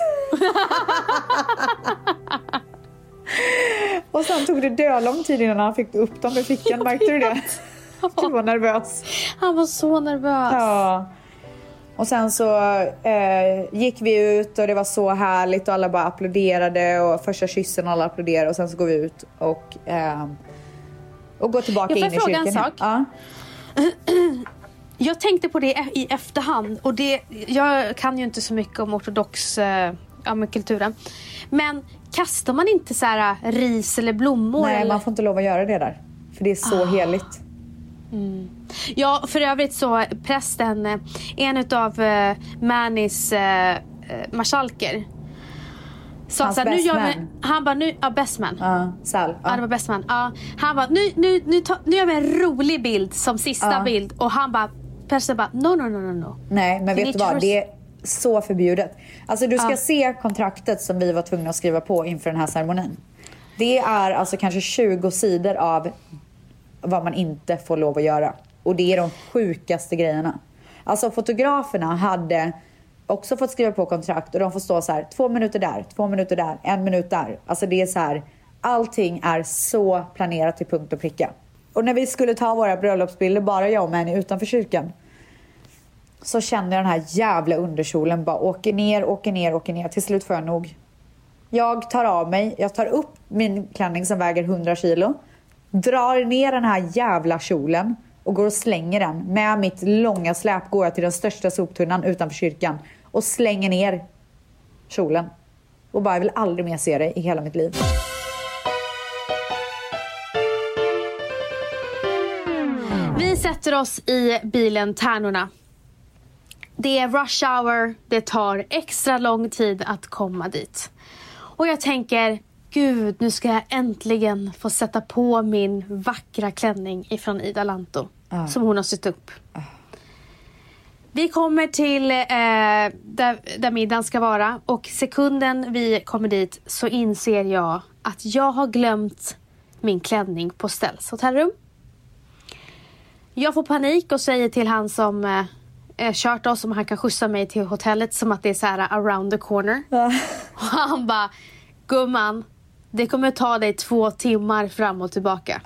Och sen tog det lång tid innan han fick upp dem i fickan. Märkte du det? Du var nervös. Han var så nervös. Ja. Och sen så gick vi ut och det var så härligt och alla bara applåderade och första kyssen alla applåderade och sen så går vi ut och går tillbaka in i kyrkan. Jag får fråga en sak. Jag tänkte på det i efterhand och jag kan ju inte så mycket om ortodox kulturen. Men kastar man inte så här ris eller blommor? Nej, eller? Man får inte lov att göra det där. För det är så heligt. Ja, för övrigt så prästen, en utav Mannys marskalker sa så här, nu gör vi, han bara nu best man. Sal. Ja, det var best man. Han bara nu gör vi en rolig bild som sista bild och han bara prästen bara no. Nej, men vet du vad? Det är så förbjudet. Alltså du ska se kontraktet som vi var tvungna att skriva på inför den här ceremonin. Det är alltså kanske 20 sidor av vad man inte får lov att göra. Och det är de sjukaste grejerna. Alltså fotograferna hade också fått skriva på kontrakt. Och de får stå så här, 2 minuter där, 2 minuter där, 1 minut där. Alltså det är så här, allting är så planerat till punkt och pricka. Och när vi skulle ta våra bröllopsbilder, bara jag och Manny utanför kyrkan. så känner jag den här jävla underkjolen bara åker ner. Till slut får jag nog. Jag tar av mig, jag tar upp min klänning som väger 100 kilo. Drar ner den här jävla kjolen och går och slänger den. Med mitt långa släp går jag till den största soptunnan utanför kyrkan. Och slänger ner kjolen. Och bara, jag vill aldrig mer se det i hela mitt liv. Vi sätter oss i bilen Tärnorna. Det är rush hour, det tar extra lång tid att komma dit. Och jag tänker, gud, nu ska jag äntligen få sätta på min vackra klänning ifrån Ida Lanto. Som hon har sytt upp. Vi kommer till där middagen ska vara. Och sekunden vi kommer dit så inser jag att jag har glömt min klänning på Stells hotellrum. Jag får panik och säger till han som kört oss om han kan skjutsa mig till hotellet som att det är så här around the corner. Och han bara, gumman, det kommer ta dig 2 timmar fram och tillbaka.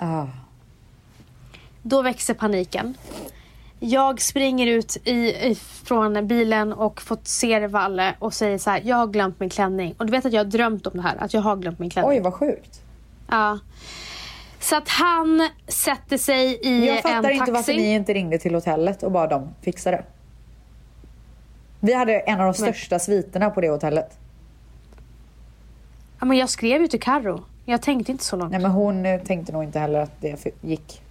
Då växer paniken. Jag springer ut från bilen och fått se Valle och säger så här, jag har glömt min klänning. Och du vet att jag har drömt om det här, att jag har glömt min klänning. Oj, vad sjukt. Ja. Så att han sätter sig i en taxi. Jag fattar inte varför ni inte ringde till hotellet och bara de fixade det. Vi hade en av de största sviterna på det hotellet. Ja, men jag skrev ju till Karo. Jag tänkte inte så långt. Nej, men hon tänkte nog inte heller att det gick.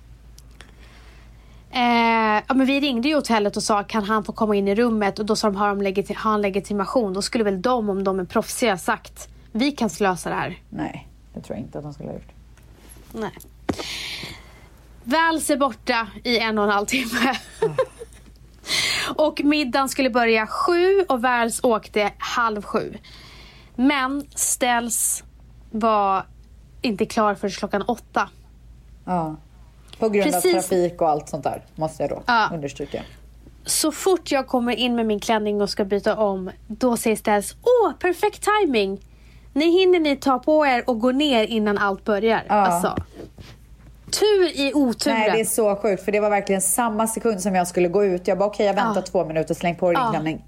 Ja, men vi ringde ju hotellet och sa, kan han få komma in i rummet? Och då sa de, har han legitimation? Då skulle väl de, om de är proffsiga, sagt, vi kan lösa det här. Nej, det tror jag inte att de skulle ha gjort. Nej. Väls är borta i 1,5 timme. Och middagen skulle börja 7 och Väls åkte 6:30. Men Stells var inte klar förrän klockan 8. Ja. På grund av trafik och allt sånt där, måste jag då understryka. Så fort jag kommer in med min klänning och ska byta om, då säger Stells, perfekt timing. Ni ta på er och gå ner innan allt börjar. Alltså, tur i oturen. Nej, det är så sjukt, för det var verkligen samma sekund som jag skulle gå ut. Jag bara, okej, jag väntar 2 minuter, släng på din klänning.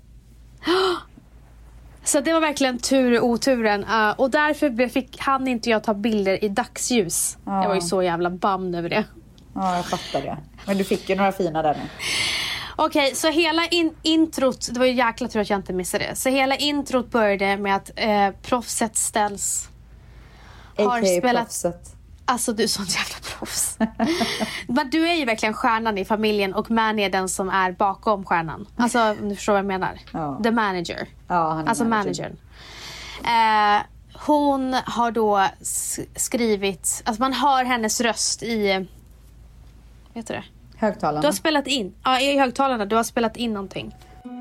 Så det var verkligen tur i oturen. Och därför hann inte jag ta bilder i dagsljus. Jag var ju så jävla bamd över det. Ja, jag fattar det. Men du fick ju några fina där nu. Okej, så hela introt, det var ju jäkla tur att jag inte missade det. Så hela introt började med att proffset Stells har spelat... Proffset. Alltså, du är sånt jävla proffs. Men du är ju verkligen stjärnan i familjen och Manny är den som är bakom stjärnan. Alltså, du förstår vad jag menar. The manager. Ja, han är alltså managern. Hon har då skrivit... Alltså, man hör hennes röst i... Vet du det? Högtalarna. Du har spelat in. Ja, i högtalarna. Du har spelat in någonting.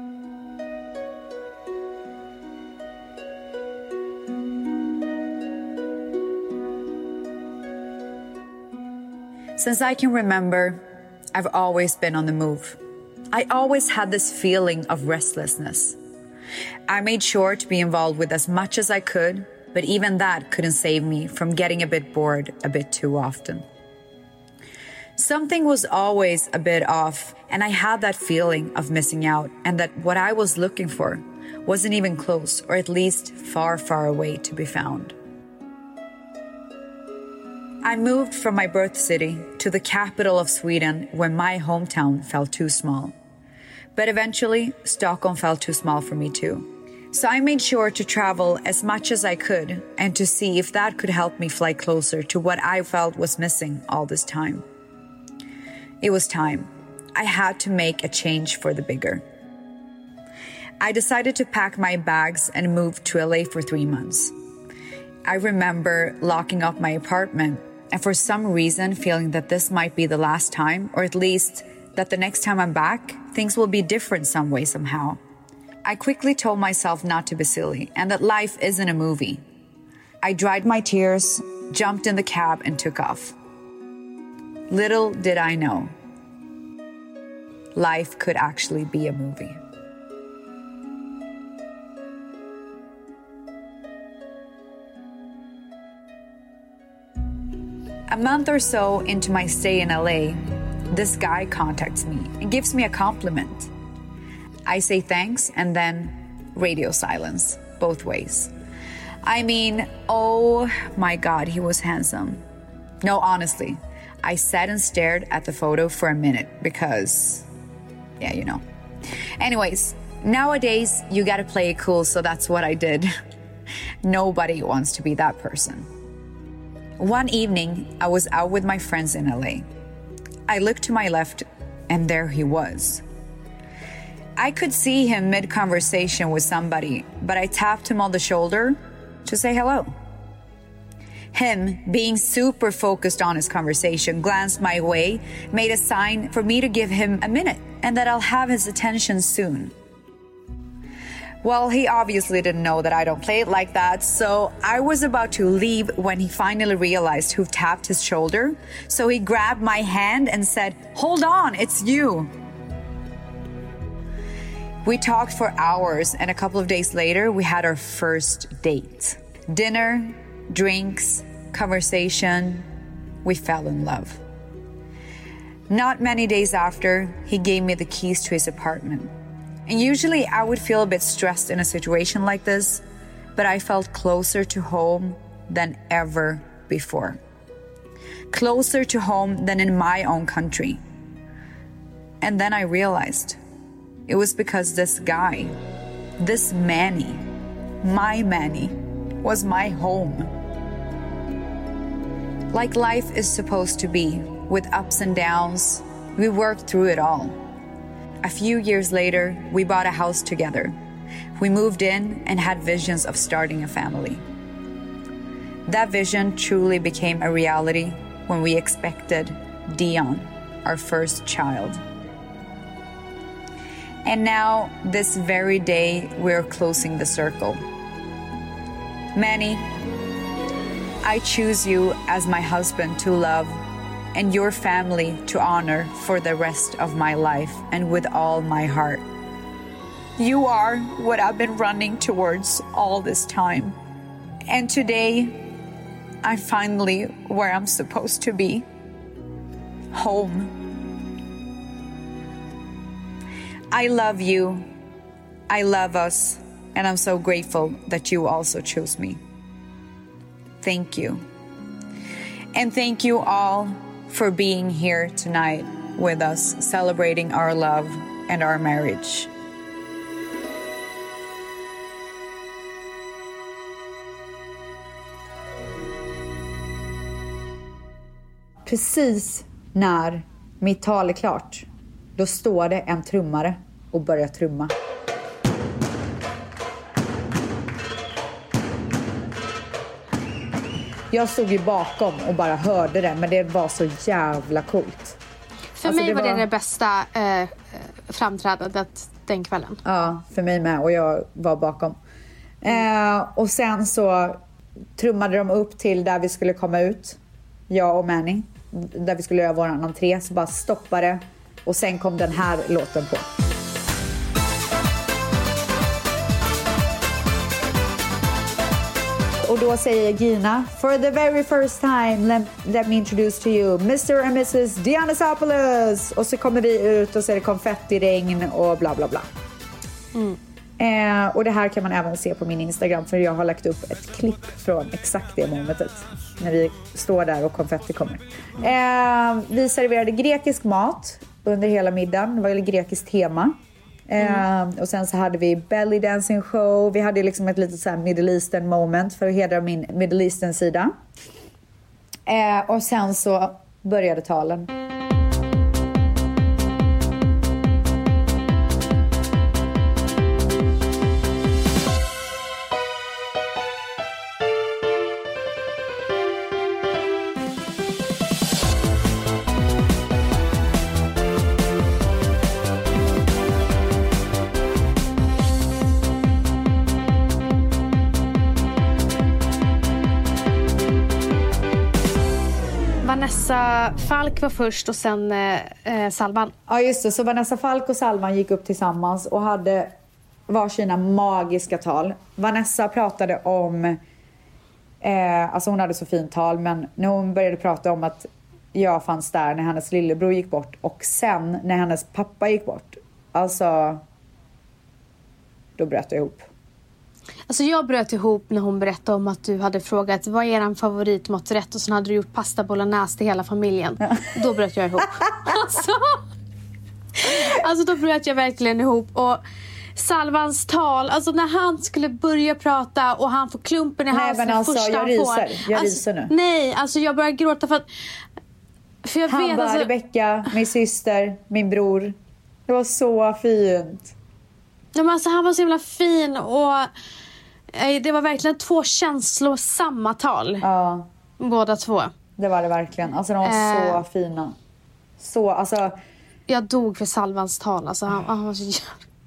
Since I can remember, I've always been on the move. I always had this feeling of restlessness. I made sure to be involved with as much as I could, but even that couldn't save me from getting a bit bored a bit too often. Something was always a bit off, and I had that feeling of missing out and that what I was looking for wasn't even close, or at least far, far away to be found. I moved from my birth city to the capital of Sweden when my hometown felt too small. But eventually, Stockholm felt too small for me too. So I made sure to travel as much as I could and to see if that could help me fly closer to what I felt was missing all this time. It was time. I had to make a change for the bigger. I decided to pack my bags and move to LA for 3 months. I remember locking up my apartment and for some reason feeling that this might be the last time, or at least that the next time I'm back, things will be different some way, somehow. I quickly told myself not to be silly and that life isn't a movie. I dried my tears, jumped in the cab and took off. Little did I know, life could actually be a movie. A month or so into my stay in LA, this guy contacts me and gives me a compliment. I say thanks and then radio silence, both ways. I mean, oh my God, he was handsome. No, honestly, I sat and stared at the photo for a minute because, yeah, you know. Anyways, nowadays you gotta play it cool, so that's what I did. Nobody wants to be that person. One evening, I was out with my friends in LA. I looked to my left and there he was. I could see him mid-conversation with somebody, but I tapped him on the shoulder to say hello. Him, being super focused on his conversation, glanced my way, made a sign for me to give him a minute and that I'll have his attention soon. Well, he obviously didn't know that I don't play it like that, so I was about to leave when he finally realized who tapped his shoulder. So he grabbed my hand and said, "Hold on, it's you." We talked for hours, and a couple of days later, we had our first date. Dinner, drinks, conversation. We fell in love. Not many days after, he gave me the keys to his apartment. And usually I would feel a bit stressed in a situation like this, but I felt closer to home than ever before. Closer to home than in my own country. And then I realized it was because this guy, this Manny, my Manny, was my home. Like life is supposed to be, with ups and downs, we worked through it all. A few years later, we bought a house together. We moved in and had visions of starting a family. That vision truly became a reality when we expected Dion, our first child. And now, this very day, we're closing the circle. Manny, I choose you as my husband to love and your family to honor for the rest of my life and with all my heart. You are what I've been running towards all this time. And today, I'm finally where I'm supposed to be. Home. I love you. I love us. And I'm so grateful that you also chose me. Thank you. And thank you all for being here tonight with us, celebrating our love and our marriage. Precis när mitt tal är klart, då står det en trummare och börjar trumma. Jag stod ju bakom och bara hörde det, men det var så jävla coolt. För mig var det bästa framträdandet den kvällen. Ja, för mig med, och jag var bakom. Och sen så trummade de upp till där vi skulle komma ut, jag och Manny, där vi skulle göra vår entré, så bara stoppade och sen kom den här låten på. Och då säger Gina, for the very first time, let me introduce to you Mr. and Mrs. Dionyzopoulos. Och så kommer vi ut och så är det konfettiregn och bla bla bla. Och det här kan man även se på min Instagram, för jag har lagt upp ett klipp från exakt det momentet. När vi står där och konfetti kommer. Vi serverade grekisk mat under hela middagen. Det var ett grekiskt tema. Och sen så hade vi belly dancing show. Vi hade liksom ett litet så här Middle Eastern moment för att hedra min Middle Eastern sida. Och sen så började talen. Vanessa Falk var först och sen Salman. Ja just det, så Vanessa Falk och Salman gick upp tillsammans och hade varsina magiska tal. Vanessa pratade om, alltså hon hade så fint tal, men när hon började prata om att jag fanns där när hennes lillebror gick bort och sen när hennes pappa gick bort. Alltså då bröt du ihop. Alltså jag bröt ihop när hon berättade om att du hade frågat vad är er favoritmaträtt och sen hade du gjort pasta bolognese till hela familjen. Då bröt jag ihop. Alltså då bröt jag verkligen ihop. Och Salvans tal, alltså när han skulle börja prata och han får klumpen i halsen. Nej men alltså jag ryser nu. Nej, alltså jag börjar gråta för jag han vet bara, alltså... Rebecca, min syster, min bror. Det var så fint. Ja, men alltså, han var så himla fin och det var verkligen 2 känslosamma tal. Ja. Båda 2. Det var det verkligen. Alltså de var så fina. Så, alltså... Jag dog för Salvans tal. Alltså, han var så jävla...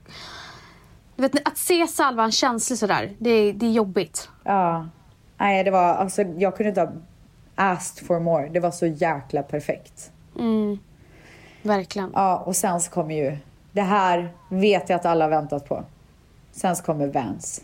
Du vet, att se Salvan känslig sådär, det är jobbigt. Ja. Nej, det var... Alltså, jag kunde inte ha asked for more. Det var så jäkla perfekt. Verkligen. Ja, och sen så kommer ju... Det här vet jag att alla har väntat på. Sen så kommer Vans.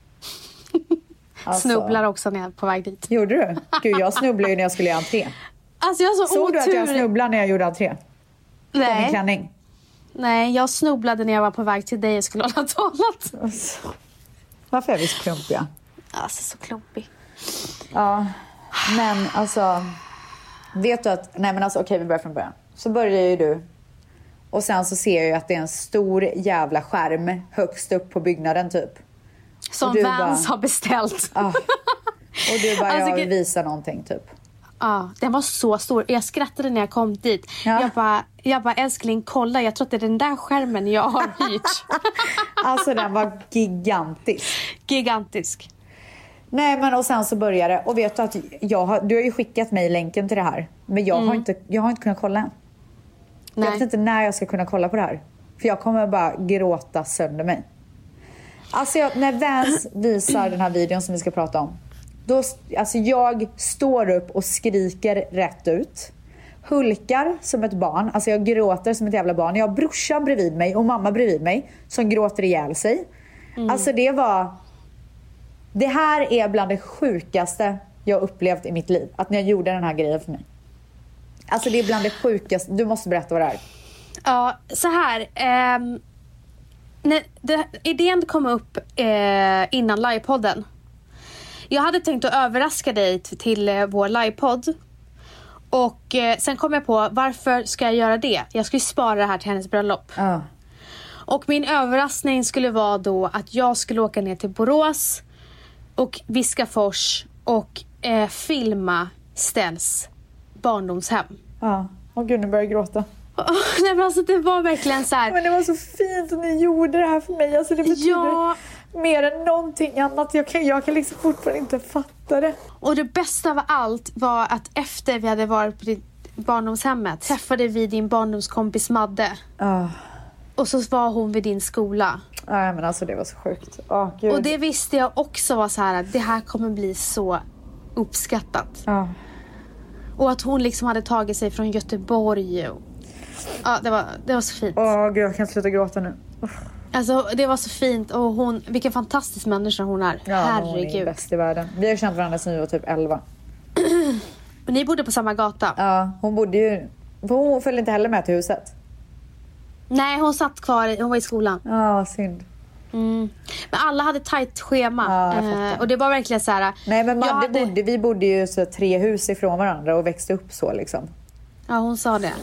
Alltså, snubblar också när jag är på väg dit. Gjorde du? Gud, jag snubblade ju när jag skulle göra entré. Alltså jag har så såg otur. Du att jag snubblade när jag gjorde entré? Nej. På min klänning. Nej, jag snubblade när jag var på väg till dig och skulle hålla talat. Alltså, varför är vi så klumpiga? Alltså så klumpig. Ja, men alltså... Vet du att... Nej men alltså okej, vi börjar från början. Så börjar ju du. Och sen så ser jag ju att det är en stor jävla skärm högst upp på byggnaden typ. Som Vans har beställt. Och du bara, alltså, jag vill visa någonting typ. Ja, den var så stor. Jag skrattade när jag kom dit. Ja. Jag bara, älskling, kolla. Jag tror att det är den där skärmen jag har hyrt. Alltså den var gigantisk. Gigantisk. Nej men och sen så började det. Och vet du att du har ju skickat mig länken till det här. Men jag har inte kunnat kolla än. Nej. Jag vet inte när jag ska kunna kolla på det här. För jag kommer bara gråta sönder mig. Alltså när Vans visar den här videon som vi ska prata om. Då, alltså jag står upp och skriker rätt ut. Hulkar som ett barn. Alltså jag gråter som ett jävla barn. Jag har brorsan bredvid mig och mamma bredvid mig. Som gråter ihjäl sig. Alltså det här är bland det sjukaste jag upplevt i mitt liv. Att ni gjorde den här grejen för mig. Alltså det är bland det sjukaste. Du måste berätta vad det är. Ja, så här. När idén kom upp innan livepodden. Jag hade tänkt att överraska dig till vår livepodd. Och sen kom jag på, varför ska jag göra det? Jag ska ju spara det här till hennes bröllop. Och min överraskning skulle vara då att jag skulle åka ner till Borås och Viskafors och filma Stells barndomshem. Ja, och gud nu börjar jag gråta. Nej, men alltså det var verkligen så här. Men det var så fint att ni gjorde det här för mig. Alltså det betyder mer än någonting annat. Jag kan liksom fortfarande inte fatta det. Och det bästa av allt var att efter vi hade varit på ditt barndomshemmet träffade vi din barndomskompis Madde. Och så var hon vid din skola. Nej men alltså det var så sjukt. Gud. Och det visste jag också var så här att det här kommer bli så uppskattat. Och att hon liksom hade tagit sig från Göteborg. Ja, det var så fint. Gud, jag kan sluta gråta nu. Alltså det var så fint. Och hon, vilken fantastisk människa hon är. Ja, herregud. hon är bäst i världen. Vi har känt varandra sedan vi var typ 11. Men ni bodde på samma gata. Ja, hon bodde ju... Hon följde inte heller med till huset. Nej, hon satt kvar. Hon var i skolan. Ja, synd. Men alla hade tajt schema. Och det var verkligen så här. Nej, men vi bodde ju så 3 hus ifrån varandra och växte upp så liksom. Ja, hon sa det.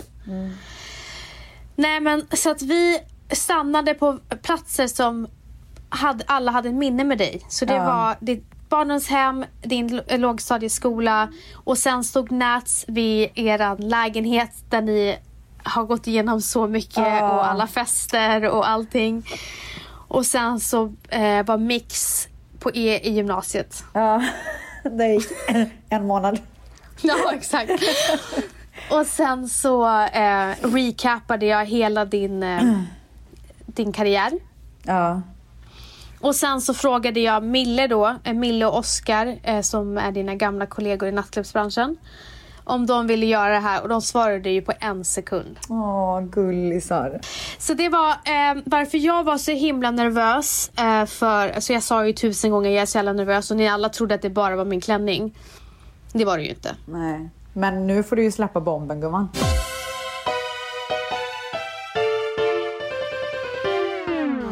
Nej, men så att vi stannade på platser som alla hade en minne med dig. Så det var ditt barndomshem, din lågstadieskola och sen stod Nats vid er lägenhet där ni har gått igenom så mycket och alla fester och allting. Och sen så var Mix på i gymnasiet. Ja, det gick en månad. Ja, exakt. Och sen så recapade jag hela din karriär. Ja. Och sen så frågade jag Mille och Oskar som är dina gamla kollegor i nattklubbsbranschen, om de ville göra det här och de svarade ju på 1 sekund. Gullisar. Så det var varför jag var så himla nervös alltså jag sa ju 1000 gånger jag är så jävla nervös och ni alla trodde att det bara var min klänning. Det var det ju inte. Nej, men nu får du ju släppa bomben, gumman.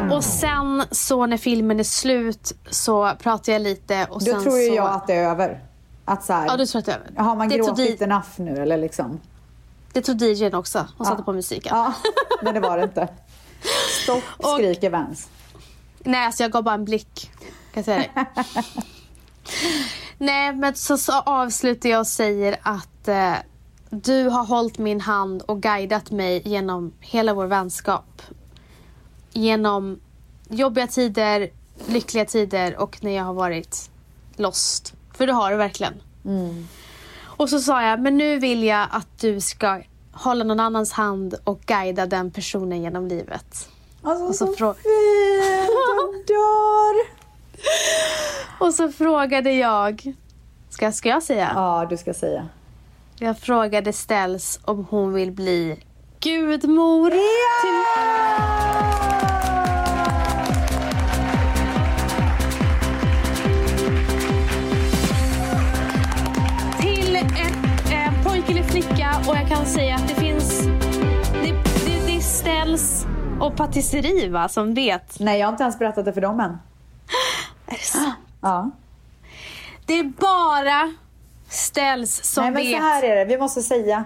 Och sen så när filmen är slut så pratar jag lite. Och Då sen tror ju så... jag att det är över. Att så här, Ja, du tror att det är över. har man Det gråtit enough nu eller liksom? Det tog DJn också. Hon satte på musiken. Ja, men det var det inte. Stopp, skriker Vans. Nej, alltså jag gav bara en blick. Kan jag säga det? Nej, men så avslutar jag och säger att du har hållit min hand och guidat mig genom hela vår vänskap. Genom jobbiga tider, lyckliga tider och när jag har varit lost. För det har du verkligen. Och så sa jag, men nu vill jag att du ska hålla någon annans hand och guida den personen genom livet. Alltså och så så fint, jag dör. Och så frågade jag, ska jag säga? Ja, du ska säga. Jag frågade Ställs om hon vill bli gudmor till ett pojke eller flicka. Och jag kan säga att det finns det Ställs och patisserie, va, som vet. Nej, jag har inte ens berättat det för dem än. Är det sant? Ja. Det är bara Ställs som vet. Nej, men så här är det. Vi måste säga.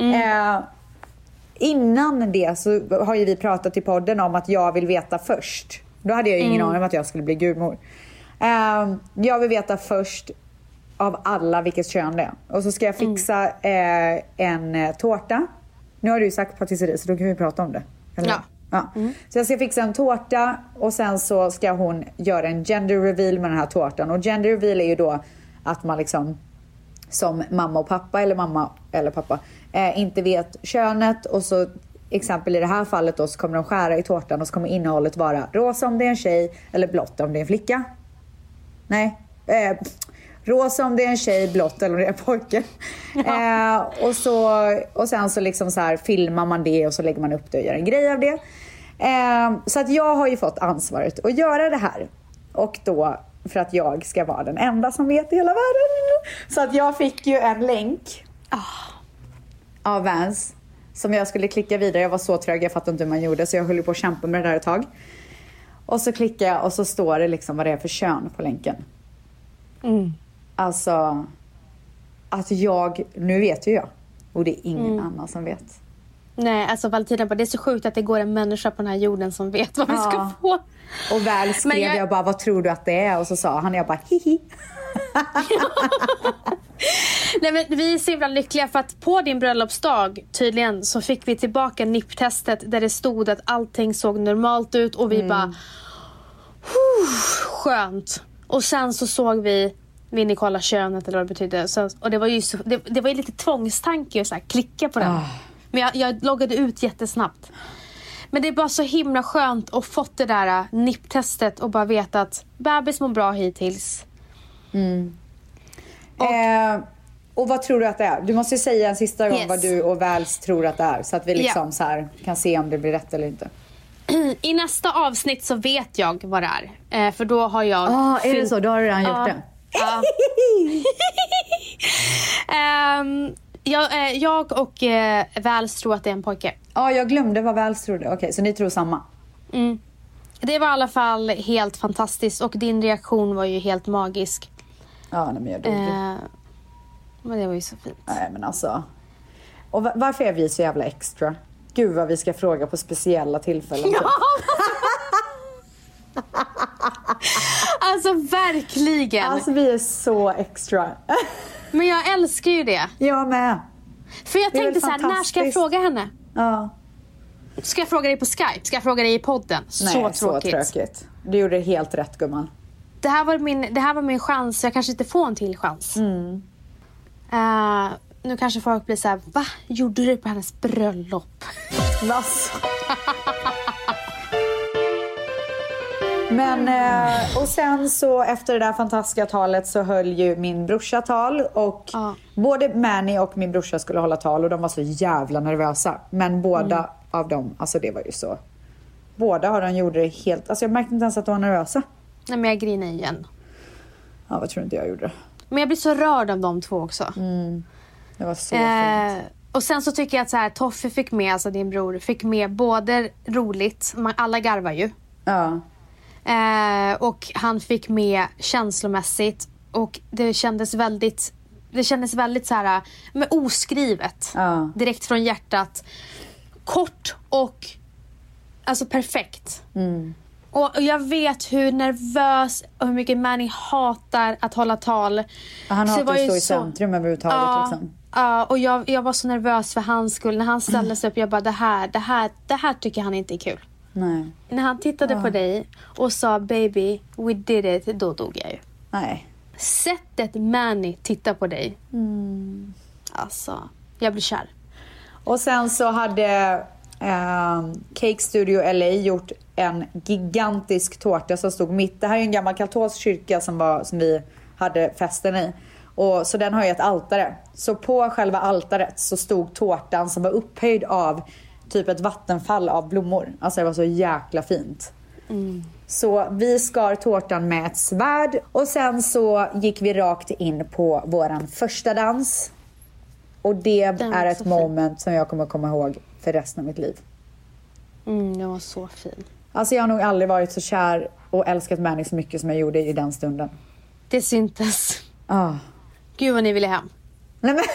Innan det så har ju vi pratat i podden om att jag vill veta först. Då hade jag ingen aning om att jag skulle bli gudmor. Jag vill veta först av alla vilket kön det är. Och så ska jag fixa en tårta. Nu har du ju sagt patisserie, så då kan vi prata om det. Eller? Ja. Så jag ska fixa en tårta och sen så ska hon göra en gender reveal med den här tårtan. Och gender reveal är ju då att man liksom som mamma och pappa eller mamma eller pappa inte vet könet. Och så exempel i det här fallet då så kommer de skära i tårtan och så kommer innehållet vara rosa om det är en tjej eller blått om det är en flicka. Nej, rosa om det är en tjej, blått eller om det är en pojke. Och sen så liksom så här filmar man det och så lägger man upp det och gör en grej av det. Så att jag har ju fått ansvaret att göra det här. Och då för att jag ska vara den enda som vet i hela världen. Så att jag fick ju en länk av Vans som jag skulle klicka vidare. Jag var så trög, jag fattade inte hur man gjorde, så jag höll på att kämpa med det där ett tag. Och så klickar jag och så står det liksom vad det är för kön på länken. Alltså att nu vet ju jag. Och det är ingen annan som vet. Nej, alltså Valentina, det är så sjukt att det går en människa på den här jorden som vet vad vi ska få. Och väl skrev jag bara, vad tror du att det är? Och så sa han, jag bara, hihi. Nej, men vi är så himla lyckliga för att på din bröllopsdag tydligen så fick vi tillbaka NIP-testet där det stod att allting såg normalt ut och vi bara skönt. Och sen så såg vi vill kolla könet eller vad det betyder. Så, och det var ju det var ju lite tvångstanke att så här, klicka på den. Men jag loggade ut jättesnabbt. Men det är bara så himla skönt att fått det där NIP-testet och bara veta att bebis mår bra hittills. Och vad tror du att det är? Du måste ju säga en sista gång vad du och Väls tror att det är. Så att vi liksom så här kan se om det blir rätt eller inte. I nästa avsnitt så vet jag vad det är. För då har jag... är det så? Då har du redan gjort det. Jag och Väls tror att det är en pojke. Ja, jag glömde vad Väls trodde. Okej, så ni tror samma. Det var i alla fall helt fantastiskt. Och din reaktion var ju helt magisk. Ja, men jag dog. Men det var ju så fint. Nej, men alltså. Och varför är vi så jävla extra? Gud vad vi ska fråga på speciella tillfällen. Ja. Alltså verkligen. Alltså vi är så extra. Men jag älskar ju det. Jag med. För jag tänkte så här, när ska jag fråga henne? Ja. Ska jag fråga dig på Skype? Ska jag fråga dig i podden? Nej, så tråkigt. Du gjorde helt rätt, gumman. Det här var min chans. Jag kanske inte får en till chans. Nu kanske folk blir så här, va? Gjorde du på hennes bröllop? Vass. Men, och sen så efter det där fantastiska talet så höll ju min brorsa tal. Och både Manny och min brorsa skulle hålla tal och de var så jävla nervösa. Men båda av dem, alltså det var ju så. Båda har de gjorde det helt, alltså jag märkte inte ens att de var nervösa. Nej, men jag grinar igen. Ja, vad tror inte jag gjorde. Men jag blir så rörd av de två också. Det var så fint. Och sen så tycker jag att så här, Toffe fick med, alltså din bror, fick med både roligt, alla garvar ju. Ja. Och han fick med känslomässigt. Och det kändes väldigt så här, men oskrivet. Ja. Direkt från hjärtat. Kort och alltså perfekt. Och jag vet hur nervös och hur mycket Manny hatar att hålla tal. Han så hatar att stå i centrum överhuvudtaget. Liksom. Ja, och jag var så nervös för hans skull. När han ställde sig upp, jag bara, det här tycker han inte är kul. Nej. När han tittade på dig och sa, baby, we did it, då dog jag ju. Nej. Sättet Manny tittar på dig. Alltså, jag blir kär. Och sen så hade Cake Studio LA gjort en gigantisk tårta som stod mitt. Det här är en gammal katolsk kyrka som vi hade festen i. Och så den har ju ett altare. Så på själva altaret så stod tårtan som var upphöjd av typ ett vattenfall av blommor. Alltså det var så jäkla fint. Så vi skar tårtan med ett svärd. Och sen så gick vi rakt in på våran första dans. Och det är ett moment som jag kommer komma ihåg för resten av mitt liv. Det var så fin. Alltså jag har nog aldrig varit så kär och älskat Manny så mycket som jag gjorde i den stunden. Det syntes. Ah. Gud vad ni ville hem. Nej men...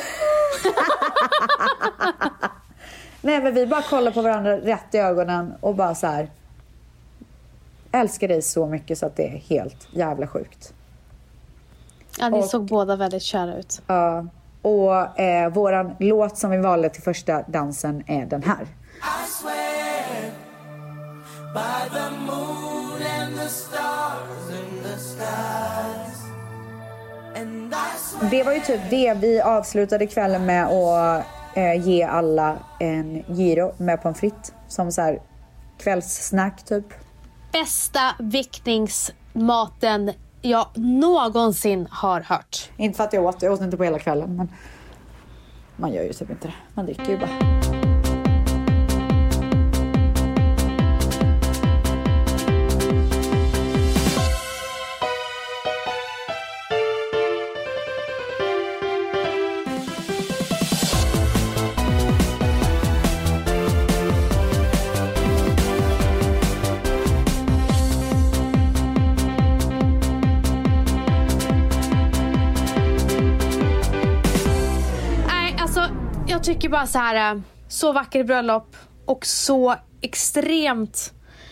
Nej men vi bara kollar på varandra rätt i ögonen och bara så här. Älskar dig så mycket så att det är helt jävla sjukt. Ja, ni såg båda väldigt kära ut. Ja. Och våran låt som vi valde till första dansen är den här. I swear by the moon and the stars in the skies. And I swear. Det var ju typ det vi avslutade kvällen med att ge alla en gyro med pommes frites som så här kvällssnack typ. Bästa vickningsmaten jag någonsin har hört. Inte för att jag åt inte på hela kvällen, men man gör ju typ inte det. Man dricker ju bara. Jag tycker bara så här, så vacker bröllop och så extremt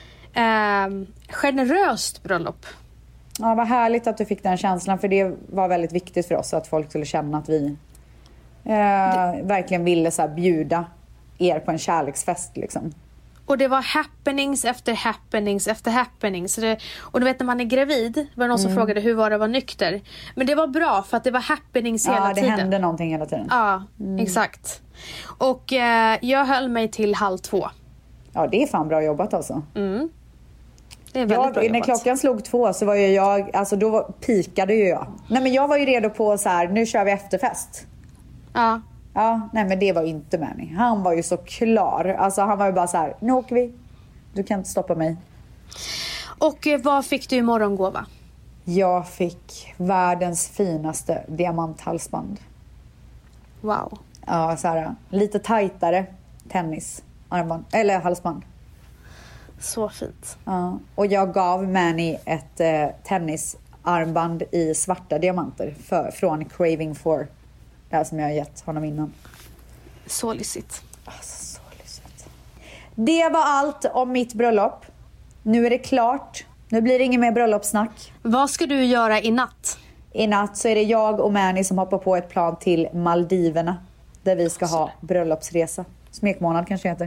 generöst bröllop. Ja, vad härligt att du fick den känslan, för det var väldigt viktigt för oss att folk skulle känna att vi verkligen ville så här bjuda er på en kärleksfest liksom. Och det var happenings efter happenings efter happenings. Och du vet när man är gravid, var det någon som frågade hur var det att vara nykter. Men det var bra för att det var happenings hela tiden. Ja, det hände någonting hela tiden. Ja, exakt. Och jag höll mig till 1:30. Ja, det är fan bra jobbat alltså. Det är väldigt bra jobbat. När klockan slog 2 så var ju jag, alltså då pikade ju jag. Nej men jag var ju redo på så här, nu kör vi efterfest. Ja. Ja, nej men det var inte Manny. Han var ju så klar. Alltså han var ju bara så här, nu åker vi. Du kan inte stoppa mig. Och vad fick du i morgongåva? Jag fick världens finaste diamanthalsband. Wow. Ja, så här, lite tajtare tennisarmband, eller halsband. Så fint. Ja, och jag gav Manny ett tennisarmband i svarta diamanter från Craving for. Det här som jag har gett honom innan. Så lyssigt. Alltså, så lyssigt. Det var allt om mitt bröllop. Nu är det klart. Nu blir det ingen mer bröllopssnack. Vad ska du göra i natt? I natt så är det jag och Manny som hoppar på ett plan till Maldiverna. Där vi ska ha bröllopsresa. Smekmånad kanske heter.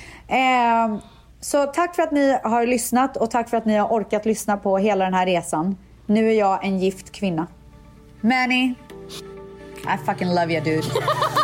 Så tack för att ni har lyssnat. Och tack för att ni har orkat lyssna på hela den här resan. Nu är jag en gift kvinna. Manny, I fucking love you, dude.